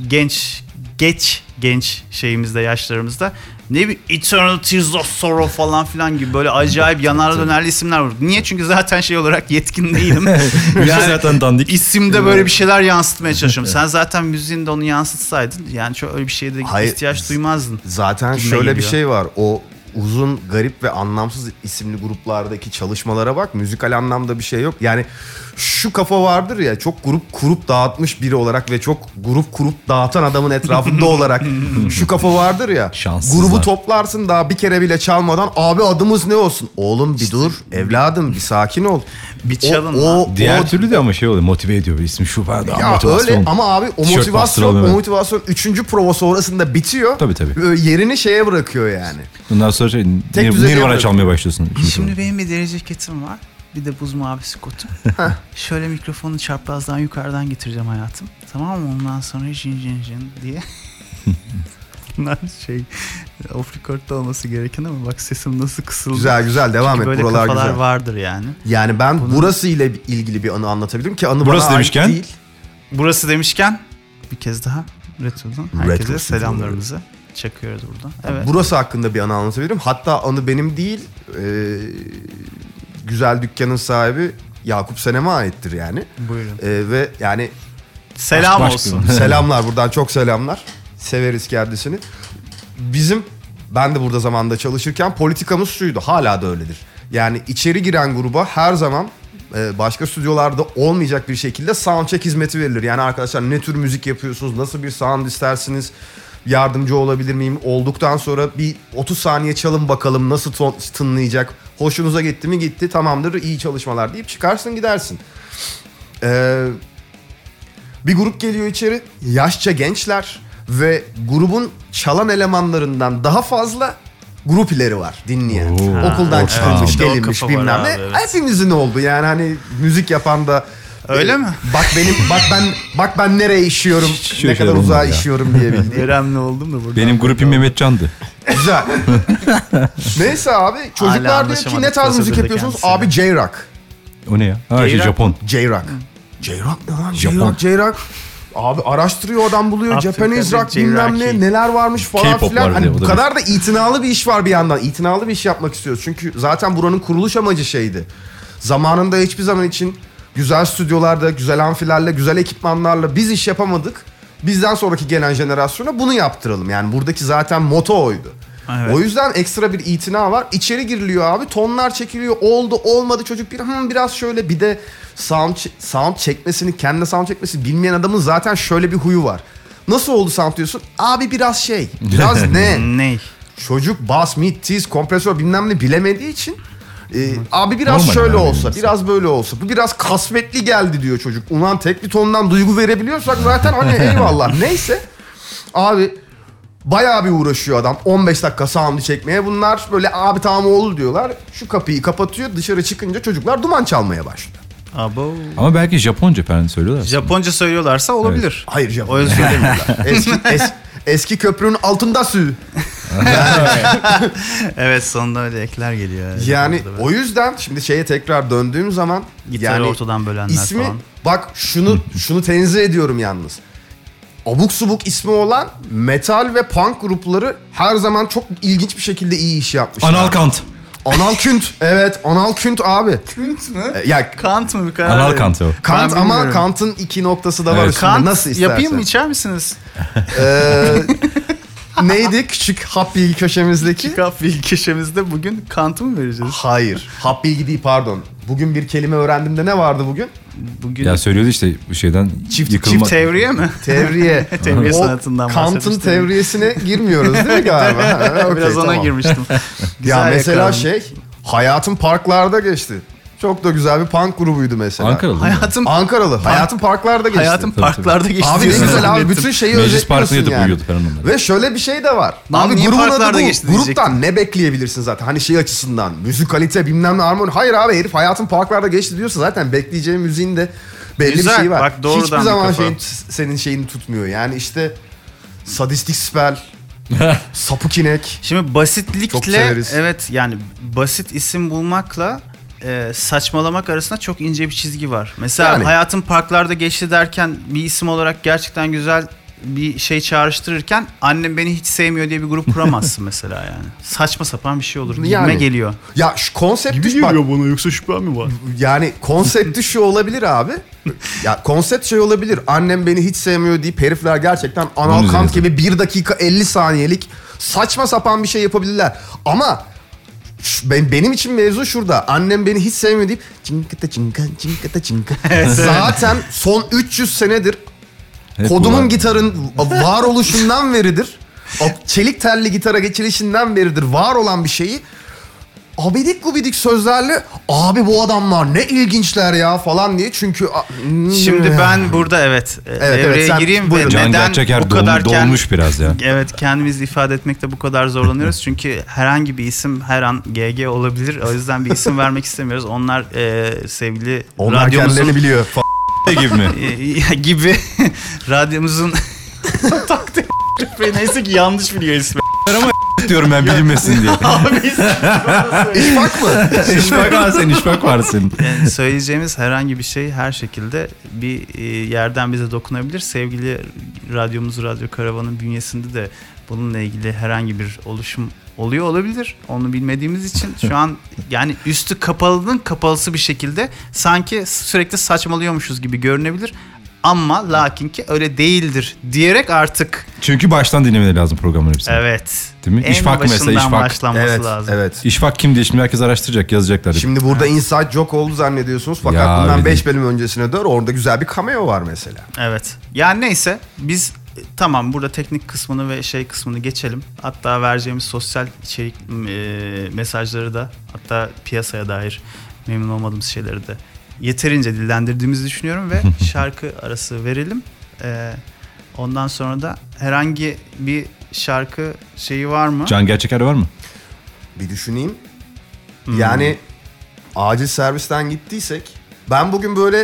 genç şeyimizde, yaşlarımızda ne bir Eternal Tears of Sorrow falan filan gibi böyle acayip yanarlı dönerli isimler var. Niye? Çünkü zaten şey olarak yetkin değilim. Yani zaten dandik. İsimde böyle bir şeyler yansıtmaya çalışıyorum. Sen zaten müziğinde onu yansıtsaydın yani çok öyle bir şeye de Hayır, ihtiyaç duymazdın. Zaten Gibime şöyle bir geliyor. şey var. O uzun, garip ve anlamsız isimli gruplardaki çalışmalara bak. Müzikal anlamda bir şey yok. Yani şu kafa vardır ya, çok grup kurup dağıtmış biri olarak ve çok grup kurup dağıtan adamın etrafında olarak şu kafa vardır ya. Şanssızlar. Grubu toplarsın daha bir kere bile çalmadan, abi adımız ne olsun? Oğlum bir dur evladım, bir sakin ol. Bir çalın lan. Diğer türlü de ama şey oluyor, motive ediyor. Bir ismi şu var da Ya motivasyon. öyle ama abi o Tişört bastıralım hemen. motivasyon 3. prova sonrasında bitiyor. Tabii. Böyle yerini şeye bırakıyor yani. Bundan sonra Tek düzeye Nirvana bırakıyor. çalmaya başlıyorsun. Şimdi benim bir deri ceketim var. Bir de buz mavisi kotum. Şöyle mikrofonu çaprazdan yukarıdan getireceğim hayatım. Tamam mı? Ondan sonra jin diye. Bunlar şey off record'da olması gereken ama bak sesim nasıl kısıldı. Güzel devam Çünkü et, böyle buralar kafalar güzel. vardır yani. Yani ben burası ile ilgili bir anı anlatabilirim ki anı Burası bana demişken? ait değil. Burası demişken bir kez daha Retro'dan herkese Retro selamlarımızı çakıyoruz buradan. Evet. Burası hakkında bir anı anlatabilirim. Hatta anı benim değil, güzel dükkanın sahibi Yakup Senem'e aittir yani. Buyurun. Ve yani Selam Başka- olsun. selamlar buradan, çok selamlar. Severiz kendisini. Ben de burada zamanında çalışırken politikamız şuydu. Hala da öyledir. Yani içeri giren gruba her zaman başka stüdyolarda olmayacak bir şekilde soundcheck hizmeti verilir. Yani arkadaşlar ne tür müzik yapıyorsunuz? Nasıl bir sound istersiniz? Yardımcı olabilir miyim? Olduktan sonra bir 30 saniye çalın bakalım nasıl tınlayacak? Hoşunuza gitti mi? Gitti. Tamamdır, iyi çalışmalar deyip çıkarsın gidersin. Bir grup geliyor içeri. Yaşça gençler ve grubun çalan elemanlarından daha fazla grup ileri var dinleyen. Oo. Okuldan Evet. çıkılmış, Evet. gelinmiş O kafa var bilmem ne. abi, evet. Hepimizin oldu yani, hani müzik yapan da Öyle mi? Bak ben nereye işiyorum, Hiç ne öyle kadar olmadı uzağa ya. işiyorum diye bildiğim. Önemli oldum da burada. Benim grupim Mehmetcan'dı. Güzel. Neyse abi, çocuklar diyor ki anlaşamadık ne tarz müzik prosedürde yapıyorsunuz? kendisiyle. Abi J-Rock. O ne ya? Ha şey J-Rock. Japon. J-Rock. J-Rock ne lan? Japon. J-Rock. Abi araştırıyor adam, buluyor. Afrika'da Japanese rock bilmem ne, J-Rocky. neler varmış falan K-pop filan. var bir Hani de, o bu da kadar da itinalı bir iş var bir yandan. İtinalı bir iş yapmak istiyoruz. Çünkü zaten buranın kuruluş amacı şeydi. Zamanında hiçbir zaman için güzel stüdyolarda, güzel amfilerle, güzel ekipmanlarla biz iş yapamadık. Bizden sonraki gelen jenerasyona bunu yaptıralım. Yani buradaki zaten motto oydu. Evet. O yüzden ekstra bir itina var. İçeri giriliyor abi. Tonlar çekiliyor. Oldu olmadı çocuk biraz şöyle, bir de sound çekmesini, kendi sound çekmesini bilmeyen adamın zaten şöyle bir huyu var. Nasıl oldu sound diyorsun? Abi biraz biraz ne? Ney? Çocuk bass, mid, tiz, kompresör bilmem ne bilemediği için abi biraz Normal şöyle abi, olsa, mesela. biraz böyle olsa. Bu biraz kasvetli geldi diyor çocuk. Ulan tek bir tondan duygu verebiliyorsak zaten hani eyvallah. Neyse. Abi bayağı bir uğraşıyor adam. 15 dakika sound'u çekmeye. Bunlar böyle abi tamam oldu diyorlar. Şu kapıyı kapatıyor. Dışarı çıkınca çocuklar duman çalmaya başlıyor. Abo. Ama belki Japonca falan söylüyorlar. Japonca söylüyorlarsa olabilir. Hayır canım. O yüzden söylemiyorlar. Eski köprünün altında su. evet, sonunda öyle ekler geliyor. Yani o yüzden şimdi şeye tekrar döndüğüm zaman Gitarı ortadan bölenler ismi, falan. bak şunu tenzih ediyorum yalnız. Abuk subuk ismi olan metal ve punk grupları her zaman çok ilginç bir şekilde iyi iş yapmışlar. Anal Kant. Anal Künt. Evet, Anal Künt abi. Künt mü? Ya Kant mı bir karar Anal verin. Kant o. Kant, Ben ama bilmiyorum. Kant'ın iki noktası da var Evet. üstünde. Kant Nasıl istersen. yapayım mı, içer misiniz? neydi küçük hap bilgi köşemizdeki? Kaf bilgi köşemizde bugün Kant'ı mı vereceğiz? Hayır. Hap bilgi değil, pardon. Bugün bir kelime öğrendim de ne vardı bugün? Bugün Ya söylüyordu işte bu şeyden yıkılma. çift tevriye mi? Tevriye. Tevriye O sanatından Kant'ın bahsetmiştim. tevriyesine girmiyoruz değil mi galiba? Ha, okey, Biraz ona tamam. girmiştim. Ya Güzel mesela yakaladın. hayatım parklarda geçti. Çok da güzel bir punk grubuydu mesela. Ankaralı değil mi? Hayatım Ankaralı. Hayatım parklarda geçti. hayatım parklarda geçti. Abi ne diyorsun. güzel abi, Zannettim. bütün şeyi Meclis Parkı'na özetliyorsun yatıp yani. uyuyordu falan onlar. Ve şöyle bir şey de var. Lan Abi niye grubun adı parklarda bu. geçti diyecektim. Gruptan ne bekleyebilirsin zaten? Hani şey açısından, müzikalite bilmem ne, armoni. Hayır abi, herif hayatım parklarda geçti diyorsa zaten bekleyeceğin müziğin de belli Güzel, bir şey var. bak doğrudan Hiçbir bir zaman kafa. senin şeyini tutmuyor. Yani işte sadistik spell, sapık inek. Şimdi Çok basitlikle severiz. evet yani basit isim bulmakla saçmalamak arasında çok ince bir çizgi var. Mesela Yani. hayatım parklarda geçti derken bir isim olarak gerçekten güzel bir şey çağrıştırırken annem beni hiç sevmiyor diye bir grup kuramazsın mesela yani. Saçma sapan bir şey olur. Gibime Yani. geliyor. Ya şu konsepti bak, bana yoksa şüphem mi var? yani konsepti şu olabilir abi. Ya konsept şey olabilir. Annem beni hiç sevmiyor deyip herifler gerçekten anal Bunun kant üzerine. gibi 1 dakika 50 saniyelik saçma sapan bir şey yapabilirler. Ama benim için mevzu şurada. Annem beni hiç sevmiyor deyip çınkıta çınka çınkıta çınka. Zaten son 300 senedir Hep kodumun bu. gitarın varoluşundan beridir. O çelik telli gitara geçilişinden beridir var olan bir şeyi abidik gubidik sözlerle abi bu adamlar ne ilginçler ya falan diye. Çünkü Şimdi ben burada evet, devreye sen gireyim buyurun. ve Can neden Gerçeker bu kadar dolmuş biraz ya. Evet, kendimizi ifade etmekte bu kadar zorlanıyoruz. Çünkü herhangi bir isim her an GG olabilir. O yüzden bir isim vermek istemiyoruz. Onlar sevgili onlar radyomuzun kendilerini biliyor. gibi mi? gibi radyomuzun taktiği. Neyse ki yanlış biliyor ismi. diyorum ben bilinmesin diye. İşbak mı? İşbak var senin, işbak var senin. Yani söyleyeceğimiz herhangi bir şey her şekilde bir yerden bize dokunabilir. Sevgili radyomuz Radyo Karavan'ın bünyesinde de bununla ilgili herhangi bir oluşum oluyor olabilir. Onu bilmediğimiz için şu an yani üstü kapalının kapalısı bir şekilde sanki sürekli saçmalıyormuşuz gibi görünebilir. Ama lakin ki öyle değildir diyerek artık Çünkü baştan dinlemeleri lazım programın hepsini. evet. Değil mi? En İşbak mesela, başından işbak. başlanması Evet, lazım. evet. İşbak kim diye şimdi herkes araştıracak, yazacaklar. Şimdi burada inside joke oldu zannediyorsunuz. Fakat Ya, bundan öyle 5 değil. bölüm öncesine doğru orada güzel bir cameo var mesela. Evet. Yani neyse biz tamam burada teknik kısmını ve şey kısmını geçelim. Hatta vereceğimiz sosyal içerik mesajları da hatta piyasaya dair memnun olmadığımız şeyleri de yeterince dillendirdiğimizi düşünüyorum ve şarkı arası verelim. Ondan sonra da herhangi bir şarkı şeyi var mı? Can Gerçeker var mı? Bir düşüneyim. Yani acil servisten gittiysek ben bugün böyle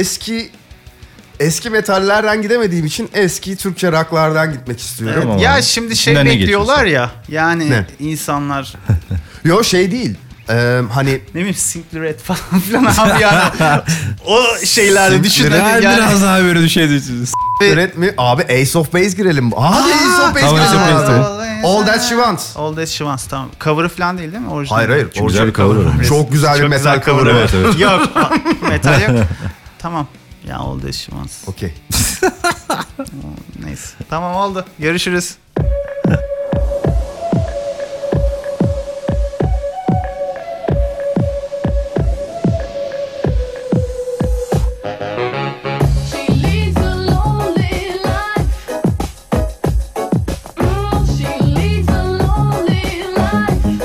eski metallerden gidemediğim için eski Türkçe rocklardan gitmek istiyorum. Tamam. Ya şimdi şey İçinden ne bekliyorlar geçiyorsa. ya. Yani Ne? insanlar Yo şey değil. Hani ne bileyim Simply Red falan filan abi yani. O şeylerde düşünün yani. Biraz daha böyle bir şey düşünün. Red mi? Abi Ace of Base girelim. Abi Ace of Base Tamam, girelim Ace of Base, abi. tamam. All That She Wants. All That She Wants tamam. Cover'ı falan değil mi? Orijinal. Hayır. Çok güzel bir cover var. Çok güzel bir Çok metal güzel cover cover, var. Evet. Yok. Metal yok. Tamam. Ya All That She Wants. Okey. Neyse. Tamam oldu. Görüşürüz. She leads a lonely life. She leads a lonely life.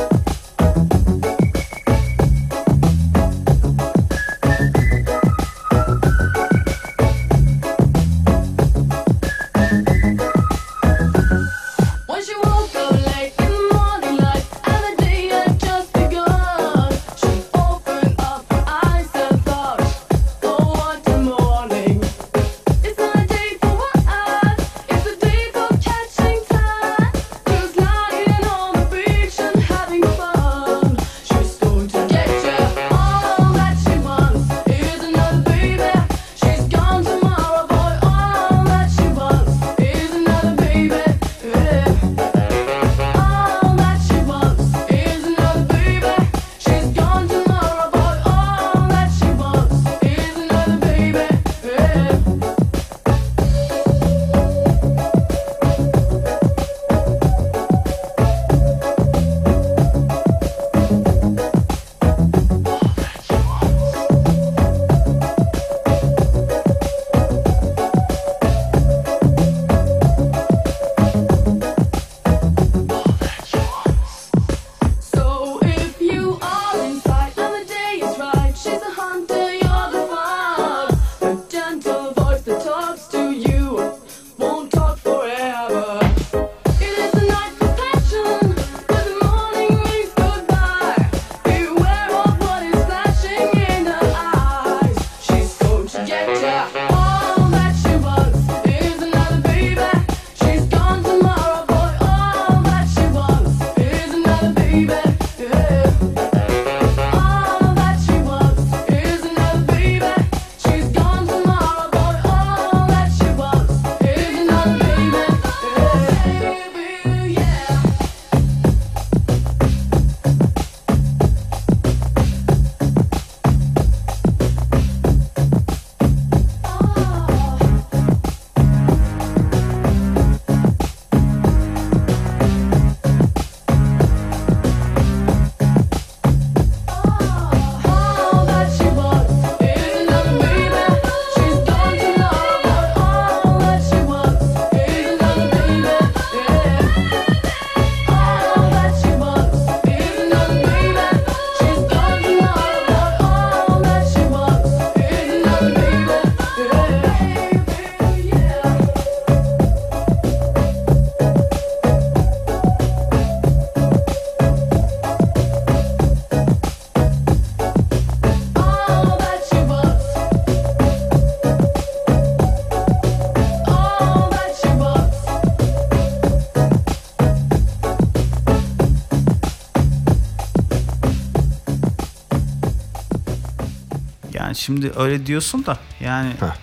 şimdi öyle diyorsun da yani. Heh.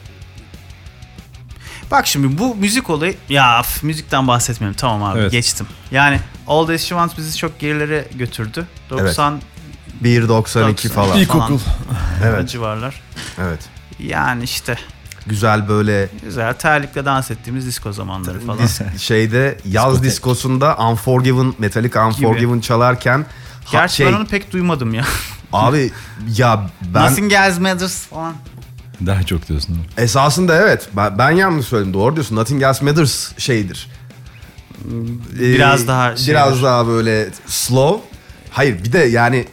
Bak şimdi bu müzik olayı ya müzikten bahsetmeyelim tamam abi Evet. geçtim. Yani All That She Wants bizi çok gerilere götürdü. 90 1.92 falan. İlkokul. Evet. civarlar. Evet. Yani işte Güzel böyle güzel terlikle dans ettiğimiz disco zamanları falan. şeyde yaz Diskotek. diskosunda Unforgiven, Metallica Unforgiven çalarken Gerçi ben onu pek duymadım ya. abi ya ben Nothing Else Matters falan. Daha çok diyorsun. esasında evet ben yanlış söyledim, doğru diyorsun. Nothing Else Matters şeydir. Biraz daha şeydir. biraz daha böyle slow. Hayır bir de yani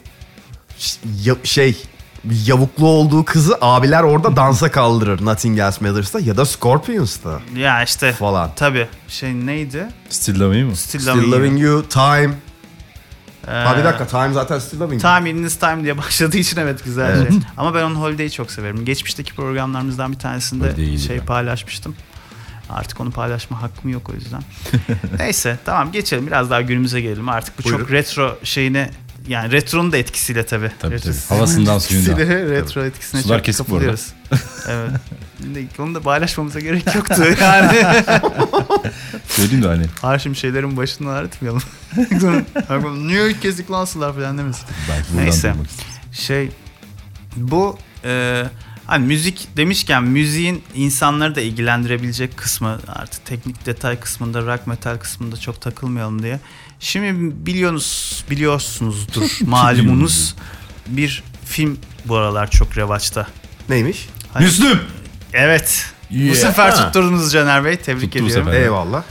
yavuklu olduğu kızı abiler orada dansa kaldırır Nothing Else Matters'ta ya da Scorpions'ta Ya işte falan. tabii şey neydi? Still Love Me mi? Still Still Loving You. Loving You, Time. Ha bir Ee, dakika, Time zaten Still Loving You. Time in this time diye başladığı için evet güzel Evet. şey. Ama ben onun Holiday'i çok severim. Geçmişteki programlarımızdan bir tanesinde Holiday iyiydi şey ben. paylaşmıştım. Artık onu paylaşma hakkım yok o yüzden. Neyse tamam geçelim biraz daha günümüze gelelim. Artık bu Buyurun. çok retro şeyine yani retronun da etkisiyle tabii. Tabii, Retro- tabii. Havasından, suyundan. etkisiyle, retro etkisine Sular çok kesik bu arada. kapılıyoruz. Evet. Onu da paylaşmamıza gerek yoktu yani. Söyleyeyim de hani. Haşim şeylerin başından aratmayalım. Niye ilk kesik lan sular falan demesin. Belki buradan Neyse. duymak istedim. Şey bu hani müzik demişken müziğin insanları da ilgilendirebilecek kısmı artık teknik detay kısmında rock metal kısmında çok takılmayalım diye. Şimdi biliyorsunuzdur malumunuz bir film bu aralar çok revaçta. Neymiş? Hani- Müslüm! Evet. Bu Yeah. sefer tutturdunuz Caner Bey. Tebrik Tuttu bu ediyorum. sefer. Eyvallah.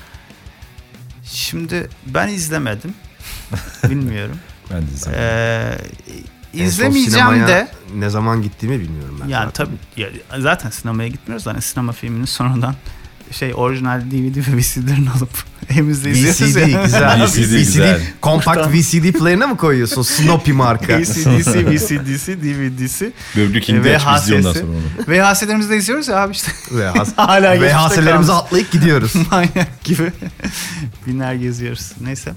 Şimdi ben izlemedim. Bilmiyorum. Ben de izledim. En son İzlemeyeceğim sinemaya de. ne zaman gittiğimi bilmiyorum ben. Yani zaten. tabii zaten sinemaya gitmiyoruz. Hani sinema filmini sonradan orijinal DVD ve VCD'lerini alıp evimizde izliyoruz. VCD güzel. VCD güzel. Kompakt VCD player'ına mı koyuyorsun? Snoopy marka. VCD'si, VCD'si, DVD'si. Böbrük indi açmış ondan sonra onu. VHS'lerimizde izliyoruz ya abi işte. VHS. Hala geçmişte VHS'lerimizi kalmış. atlayıp gidiyoruz. Manyak gibi. Biner geziyoruz. Neyse.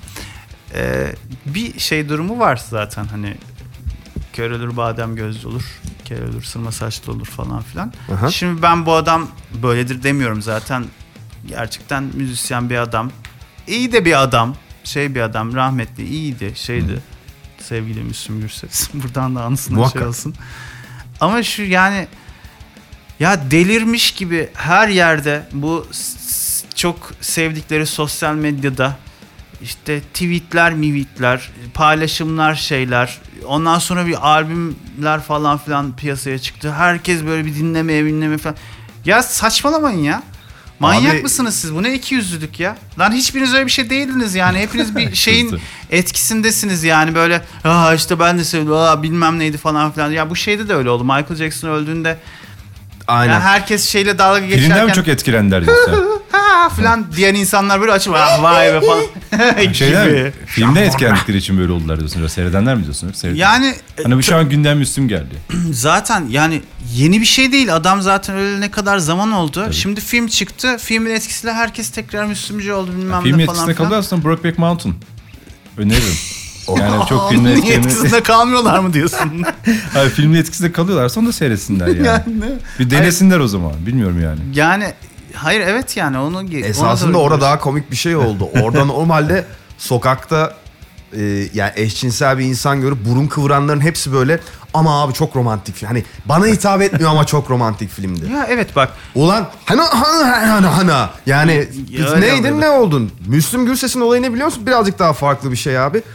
Bir şey durumu var zaten hani kör ölür badem gözlü olur. Kör ölür sırma saçlı olur falan filan. Aha. Şimdi ben bu adam böyledir demiyorum zaten. Gerçekten müzisyen bir adam. İyi de bir adam. Bir adam rahmetli iyiydi. Sevgili Müslüm Gürses. Buradan da anısına Muhakkak. olsun. Ama şu yani ya delirmiş gibi her yerde bu çok sevdikleri sosyal medyada işte tweetler, paylaşımlar şeyler. Ondan sonra bir albümler falan filan piyasaya çıktı. Herkes böyle bir dinleme falan. Ya saçmalamayın ya. Manyak Abi- mısınız siz? Bu ne ikiyüzlülük ya? Lan hiçbiriniz öyle bir şey değildiniz yani. Hepiniz bir şeyin Kızdı. etkisindesiniz yani böyle. İşte ben de sevdim. Bilmem neydi falan filan. Ya bu şeyde de öyle oldu. Michael Jackson öldüğünde Aynen. ya herkes şeyle dalga geçerken Birinden mi çok etkilendiler diyorsun? falan diyen insanlar böyle açıp vay be falan. Şeyden gibi. filmden etkilendikleri için böyle oldular diyorsun. Seyredenler mi diyorsun? Yani Hani bu şu an gündem Müslüm geldi. zaten yani yeni bir şey değil. Adam zaten öyle ne kadar zaman oldu. Şimdi film çıktı. Filmin etkisiyle herkes tekrar Müslümcü oldu bilmem Filmin ne falan etkisinde filan. kalıyor aslında Brokeback Mountain. Öneririm. Yani çok Onun filmin etkisinde etkisinde... kalmıyorlar mı diyorsun? Hayır, filmin etkisinde kalıyorlar sonra da seyretsinler yani. Yani. Bir denesinler o zaman. Bilmiyorum yani. Yani hayır evet yani onu Esasında orada daha komik bir şey oldu. Orada normalde sokakta yani eşcinsel bir insan görüp burun kıvıranların hepsi böyle ama abi çok romantik film. Hani bana hitap etmiyor ama çok romantik filmdi. Ya evet bak. Ulan hana yani Ya öyle neydin oluyor. ne oldun? Müslüm Gürses'in olayını biliyor musun? Birazcık daha farklı bir şey abi.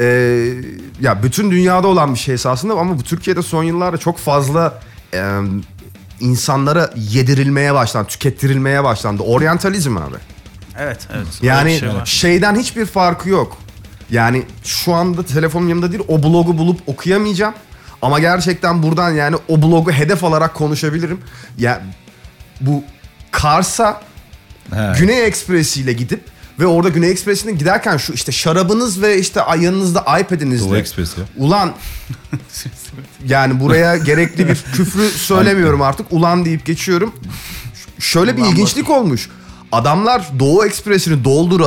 Ya bütün dünyada olan bir şey esasında ama bu Türkiye'de son yıllarda çok fazla insanlara yedirilmeye başlandı, tükettirilmeye başlandı. Oryantalizm abi. Evet. Öyle Yani bir şey var. şeyden hiçbir farkı yok. Yani şu anda telefonum yanımda değil, o blogu bulup okuyamayacağım. Ama gerçekten buradan yani o blogu hedef alarak konuşabilirim. Ya bu Kars'a He. Güney Ekspresi ile gidip ve orada Güney Ekspresi'ne giderken şu işte şarabınız ve işte yanınızda Doğu iPad'inizle. Ekspresi. Ulan yani buraya gerekli bir küfrü söylemiyorum artık. Ulan deyip geçiyorum. Şöyle bir ilginçlik olmuş. Adamlar Doğu Ekspresi'ni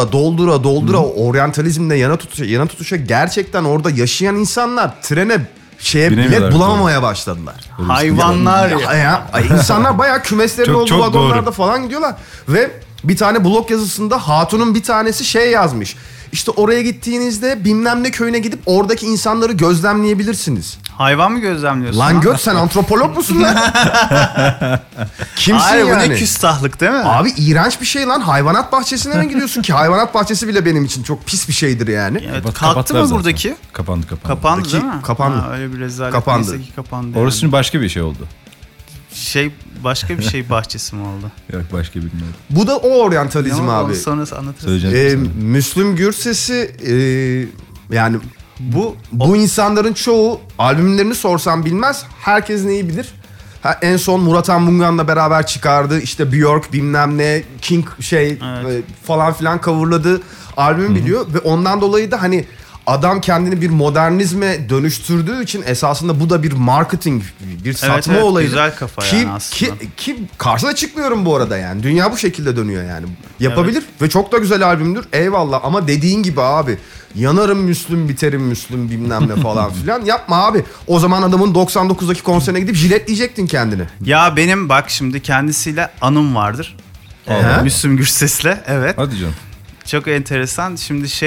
doldura oryantalizmle yana tutuşa gerçekten orada yaşayan insanlar trene şeye Binemiyorlar bilet bulamamaya başladılar. Hayvanlar ya. İnsanlar bayağı kümeslerin Çok- olduğu çok vagonlarda doğru. falan gidiyorlar. Ve bir tane blog yazısında hatunun bir tanesi şey yazmış. İşte oraya gittiğinizde bilmem ne köyüne gidip oradaki insanları gözlemleyebilirsiniz. Hayvan mı gözlemliyorsun? Lan göt, sen antropolog musun lan? Kimsin Hayır, bu yani? ne küstahlık değil mi? Abi iğrenç bir şey lan. Hayvanat bahçesine mi gidiyorsun ki? Hayvanat bahçesi bile benim için çok pis bir şeydir yani. Evet, Kapat- kalktı kapattılar mı zaten. buradaki? Kapandı. Kapandı değil mi? kapandı. Ha, öyle bir rezalet. Kapandı. Neyse ki kapandı. Orası yani. şimdi başka bir şey oldu. Başka bir şey bahçesi mi oldu? Yok başka bilmiyorum. Bu da o oryantalizm Ne oldu? abi. Onu sonra anlatırız. Söyleyeceğim. Müslüm Gürses'i yani bu insanların çoğu albümlerini sorsam bilmez. Herkes neyi bilir? En son Murat Anmungan'la beraber çıkardı. İşte Björk bilmem ne King falan filan coverladığı albümü biliyor ve ondan dolayı da hani adam kendini bir modernizme dönüştürdüğü için esasında bu da bir marketing, bir satma evet, olayı. güzel kafa yani aslında. Ki karşına çıkmıyorum bu arada yani. Dünya bu şekilde dönüyor yani. Yapabilir ve çok da güzel albümdür. Eyvallah ama dediğin gibi abi yanarım Müslüm, biterim Müslüm bilmem ne falan filan. Yapma abi. O zaman adamın 99'daki konserine gidip jiletleyecektin kendini. Ya benim bak şimdi kendisiyle anım vardır. Aha. Müslüm Gürses'le. Evet. Hadi canım. Çok enteresan. Şimdi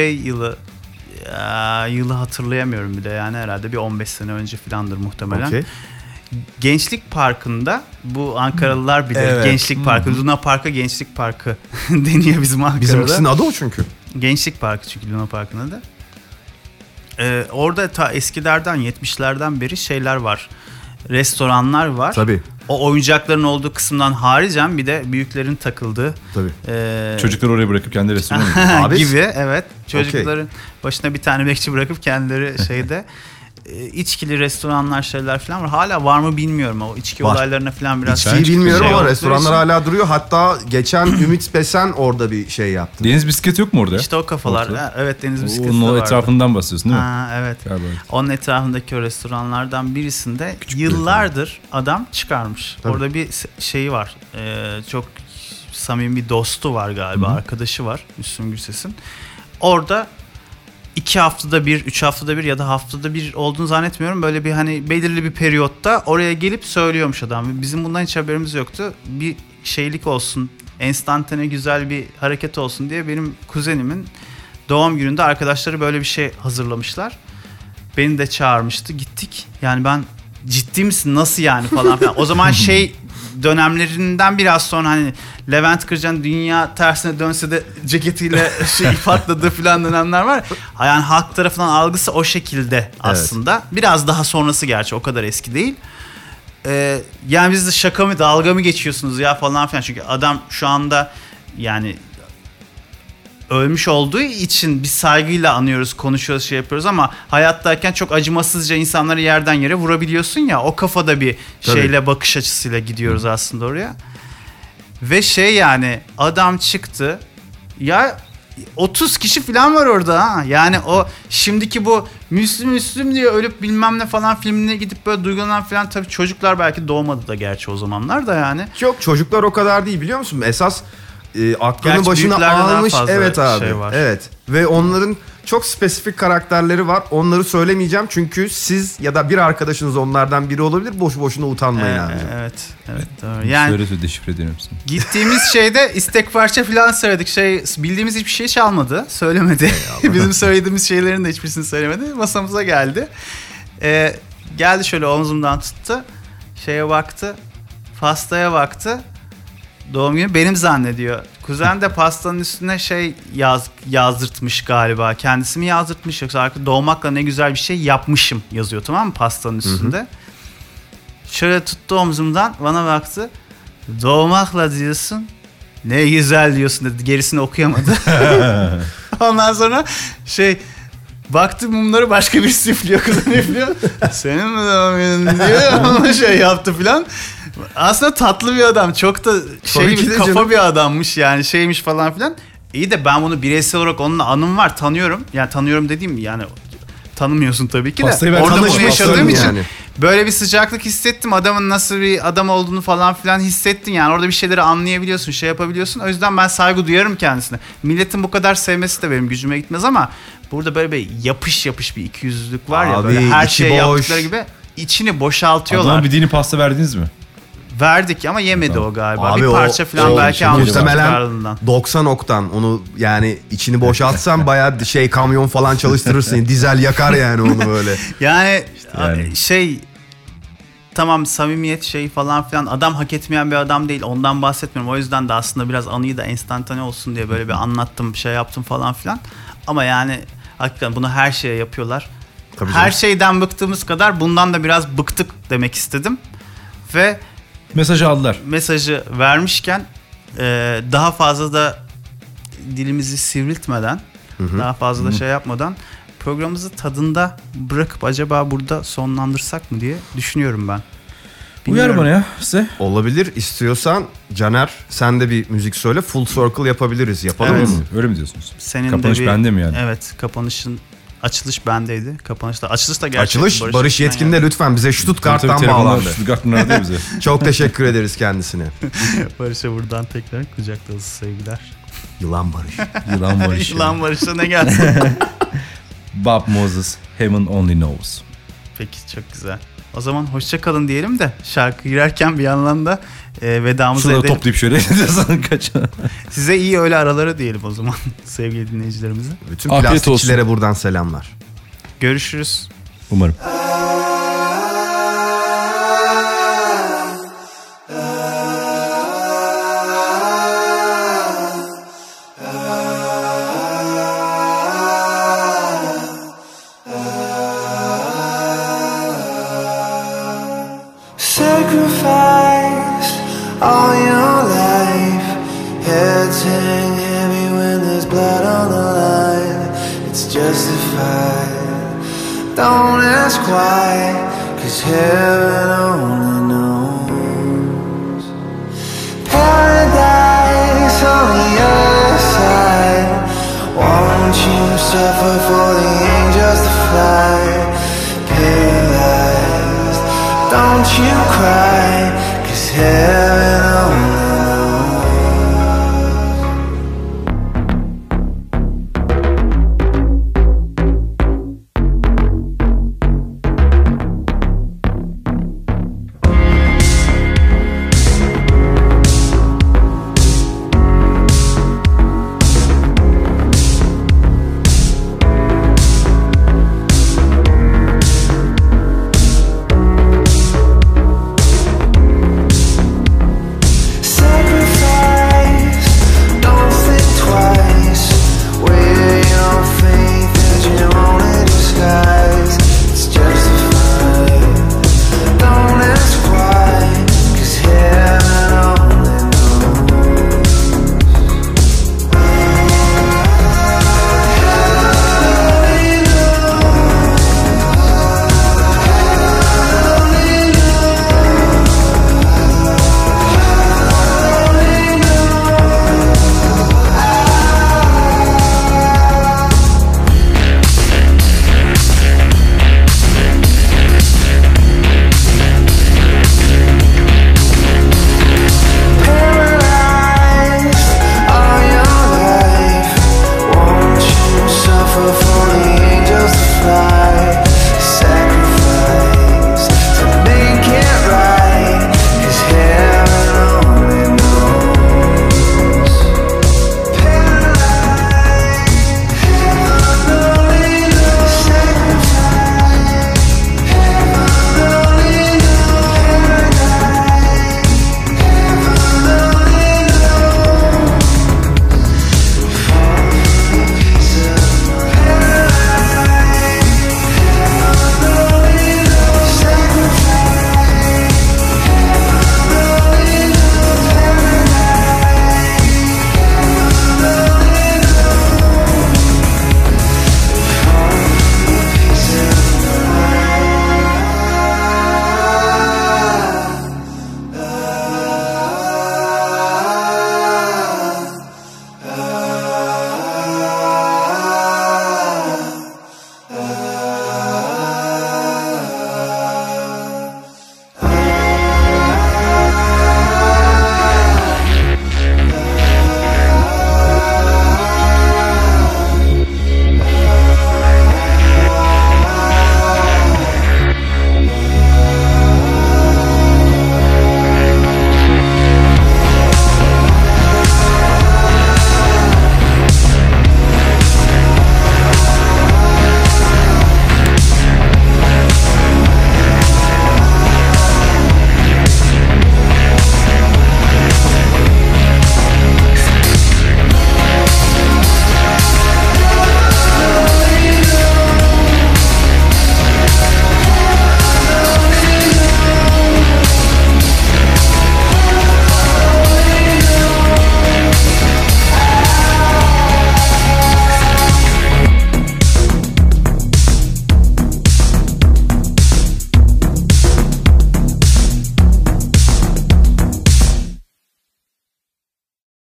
yılı hatırlayamıyorum bile yani herhalde bir 15 sene önce filandır muhtemelen. Okey. Gençlik Parkı'nda bu Ankaralılar bilir. Evet. Gençlik Parkı. Luna Park'a Gençlik Parkı deniyor bizim Ankara'da. Bizimkisinin adı o çünkü. Gençlik Parkı çünkü Luna Park'ın adı. Orada ta eskilerden 70'lerden beri şeyler var. Restoranlar var. Tabii. O oyuncakların olduğu kısımdan haricen bir de büyüklerin takıldığı. Tabii. Çocukları oraya bırakıp kendileri restoran yapıyor. Abi- gibi evet. Çocukların başına bir tane bekçi bırakıp kendileri şeyde içkili restoranlar şeyler falan var. Hala var mı bilmiyorum o içki Var. olaylarına falan biraz. İçkiyi bilmiyorum ama olduğu restoranlar için- hala duruyor. Hatta geçen Ümit Besen orada bir şey yaptı. Deniz bisikleti yok mu orada? İşte o kafalar. Ortada. Ha, evet deniz bisikleti Onun de o vardı. etrafından bahsediyorsun değil mi? Ha, evet. Galiba evet. Onun etrafındaki o restoranlardan birisinde yıllardır adam çıkarmış. Tabii. Orada bir şeyi var. Çok samimi bir dostu var galiba. Arkadaşı var Müslüm Gürses'in. Orada 2 haftada bir, 3 haftada bir ya da haftada bir olduğunu zannetmiyorum. Böyle bir hani belirli bir periyotta oraya gelip söylüyormuş adam. Bizim bundan hiç haberimiz yoktu. Bir şeylik olsun, enstantane güzel bir hareket olsun diye benim kuzenimin doğum gününde arkadaşları böyle bir şey hazırlamışlar. Beni de çağırmıştı. Gittik. Yani ben ciddi misin nasıl yani falan filan. O zaman dönemlerinden biraz sonra hani Levent Kırca'n dünya tersine dönse de ceketiyle patladığı falan dönemler var. Yani halk tarafından algısı o şekilde aslında. Biraz daha sonrası gerçi o kadar eski değil. Yani biz de şaka mı dalga mı geçiyorsunuz ya falan filan. Çünkü adam şu anda yani ölmüş olduğu için bir saygıyla anıyoruz, konuşuyoruz, şey yapıyoruz ama hayattayken çok acımasızca insanları yerden yere vurabiliyorsun ya. O kafada bir şeyle, bakış açısıyla gidiyoruz aslında oraya. Ve yani adam çıktı. Ya 30 kişi falan var orada ha. Yani o şimdiki bu Müslüm diye ölüp bilmem ne falan filmine gidip böyle duygulanan falan tabii çocuklar belki doğmadı da gerçi o zamanlar da yani. Yok çocuklar o kadar değil biliyor musun? Esas aklını Gerçi başına büyüklerde daha almış. fazla Evet abi. şey var. Evet. Ve onların çok spesifik karakterleri var. Onları söylemeyeceğim çünkü siz ya da bir arkadaşınız onlardan biri olabilir. Boşu boşuna utanmayın abi. Evet doğru. Yani Söyle deşifre ederim seni. gittiğimiz şeyde istek parça falan söyledik. Bildiğimiz hiçbir şey çalmadı. Söylemedi. Bizim söylediğimiz şeylerin de hiçbirisini söylemedi. Masamıza geldi. Geldi şöyle omzumdan tuttu. Baktı. Pastaya baktı. Doğum günü benim zannediyor. Kuzen de pastanın üstüne yazdırtmış galiba. Kendisi mi yazdırtmış yoksa artık doğmakla ne güzel bir şey yapmışım yazıyor, tamam mı, pastanın üstünde. Hı hı. Şöyle tuttu omzumdan bana baktı. Doğmakla diyorsun. Ne güzel diyorsun dedi. Gerisini okuyamadı. Ondan sonra baktı mumları başka birisi üflüyor. Kızın üflüyor. Senin mi doğum günün diye ona yaptı filan. Aslında tatlı bir adam. Çok da kafa bir adammış yani şeymiş falan filan. İyi de ben bunu bireysel olarak onunla anım var. Tanıyorum. Yani tanıyorum dediğim yani tanımıyorsun tabii ki de. Pastayı ben orada bunu tanışmak yaşadığım istiyorum için yani. böyle bir sıcaklık hissettim. Adamın nasıl bir adam olduğunu falan filan hissettin yani. Orada bir şeyleri anlayabiliyorsun, şey yapabiliyorsun. O yüzden ben saygı duyarım kendisine. Milletin bu kadar sevmesi de benim gücüme gitmez ama burada böyle bir yapış bir ikiyüzlülük var ya. Abi, Böyle her içi şeyi boş. yaptıkları gibi içini boşaltıyorlar. Adama bir dini pasta verdiniz mi? Verdik ama yemedi o galiba. Abi bir parça falan belki almıştır muhtemelen ardından. 90 oktan onu yani içini boşaltsan bayağı kamyon falan çalıştırırsın. Dizel yakar yani onu böyle. Yani, yani. Tamam samimiyet şey falan filan adam hak etmeyen bir adam değil ondan bahsetmiyorum. O yüzden de aslında biraz anıyı da enstantane olsun diye böyle bir anlattım şey yaptım falan filan. Ama yani hakikaten bunu her şeye yapıyorlar. Tabii her canım. şeyden bıktığımız kadar bundan da biraz bıktık demek istedim. Ve Mesajı aldılar. mesajı vermişken daha fazla da dilimizi sivriltmeden daha fazla da şey yapmadan programımızı tadında bırakıp acaba burada sonlandırsak mı diye düşünüyorum ben. Uyar bana ya size. Olabilir. İstiyorsan Caner sen de bir müzik söyle. Full circle yapabiliriz. Yapalım Evet. mı? Öyle mi diyorsunuz? Senin Kapanış de bir, bende mi yani? Evet, açılış bendeydi. Açılış da gerçekten Açılış Barış Yetkin de yani. lütfen bize Stuttgart'tan bağlandı. Stuttgart'tan aradı ya bize. Çok teşekkür ederiz kendisine. Barış'a buradan tekrar kucak dolusu sevgiler. Yılan Barış. Yılan Barış. Yılan Barış'a ne geldi? Bob Moses, Heaven Only Knows. Peki çok güzel. O zaman hoşça kalın diyelim de şarkı girerken bir yandan da vedamızı Şurada edelim. toplayıp şöyle diyorsan kaç. Size iyi öğle araları diyelim o zaman sevgili dinleyicilerimize. Bütün Afiyet plastikçilere buradan selamlar. Görüşürüz. Umarım. Sacrificed all your life. Heads hang heavy when there's blood on the line. It's justified. Don't ask why, 'cause heaven only knows. Paradise on the other side. Won't you suffer for the angels to fly? Paralyzed. Don't you cry.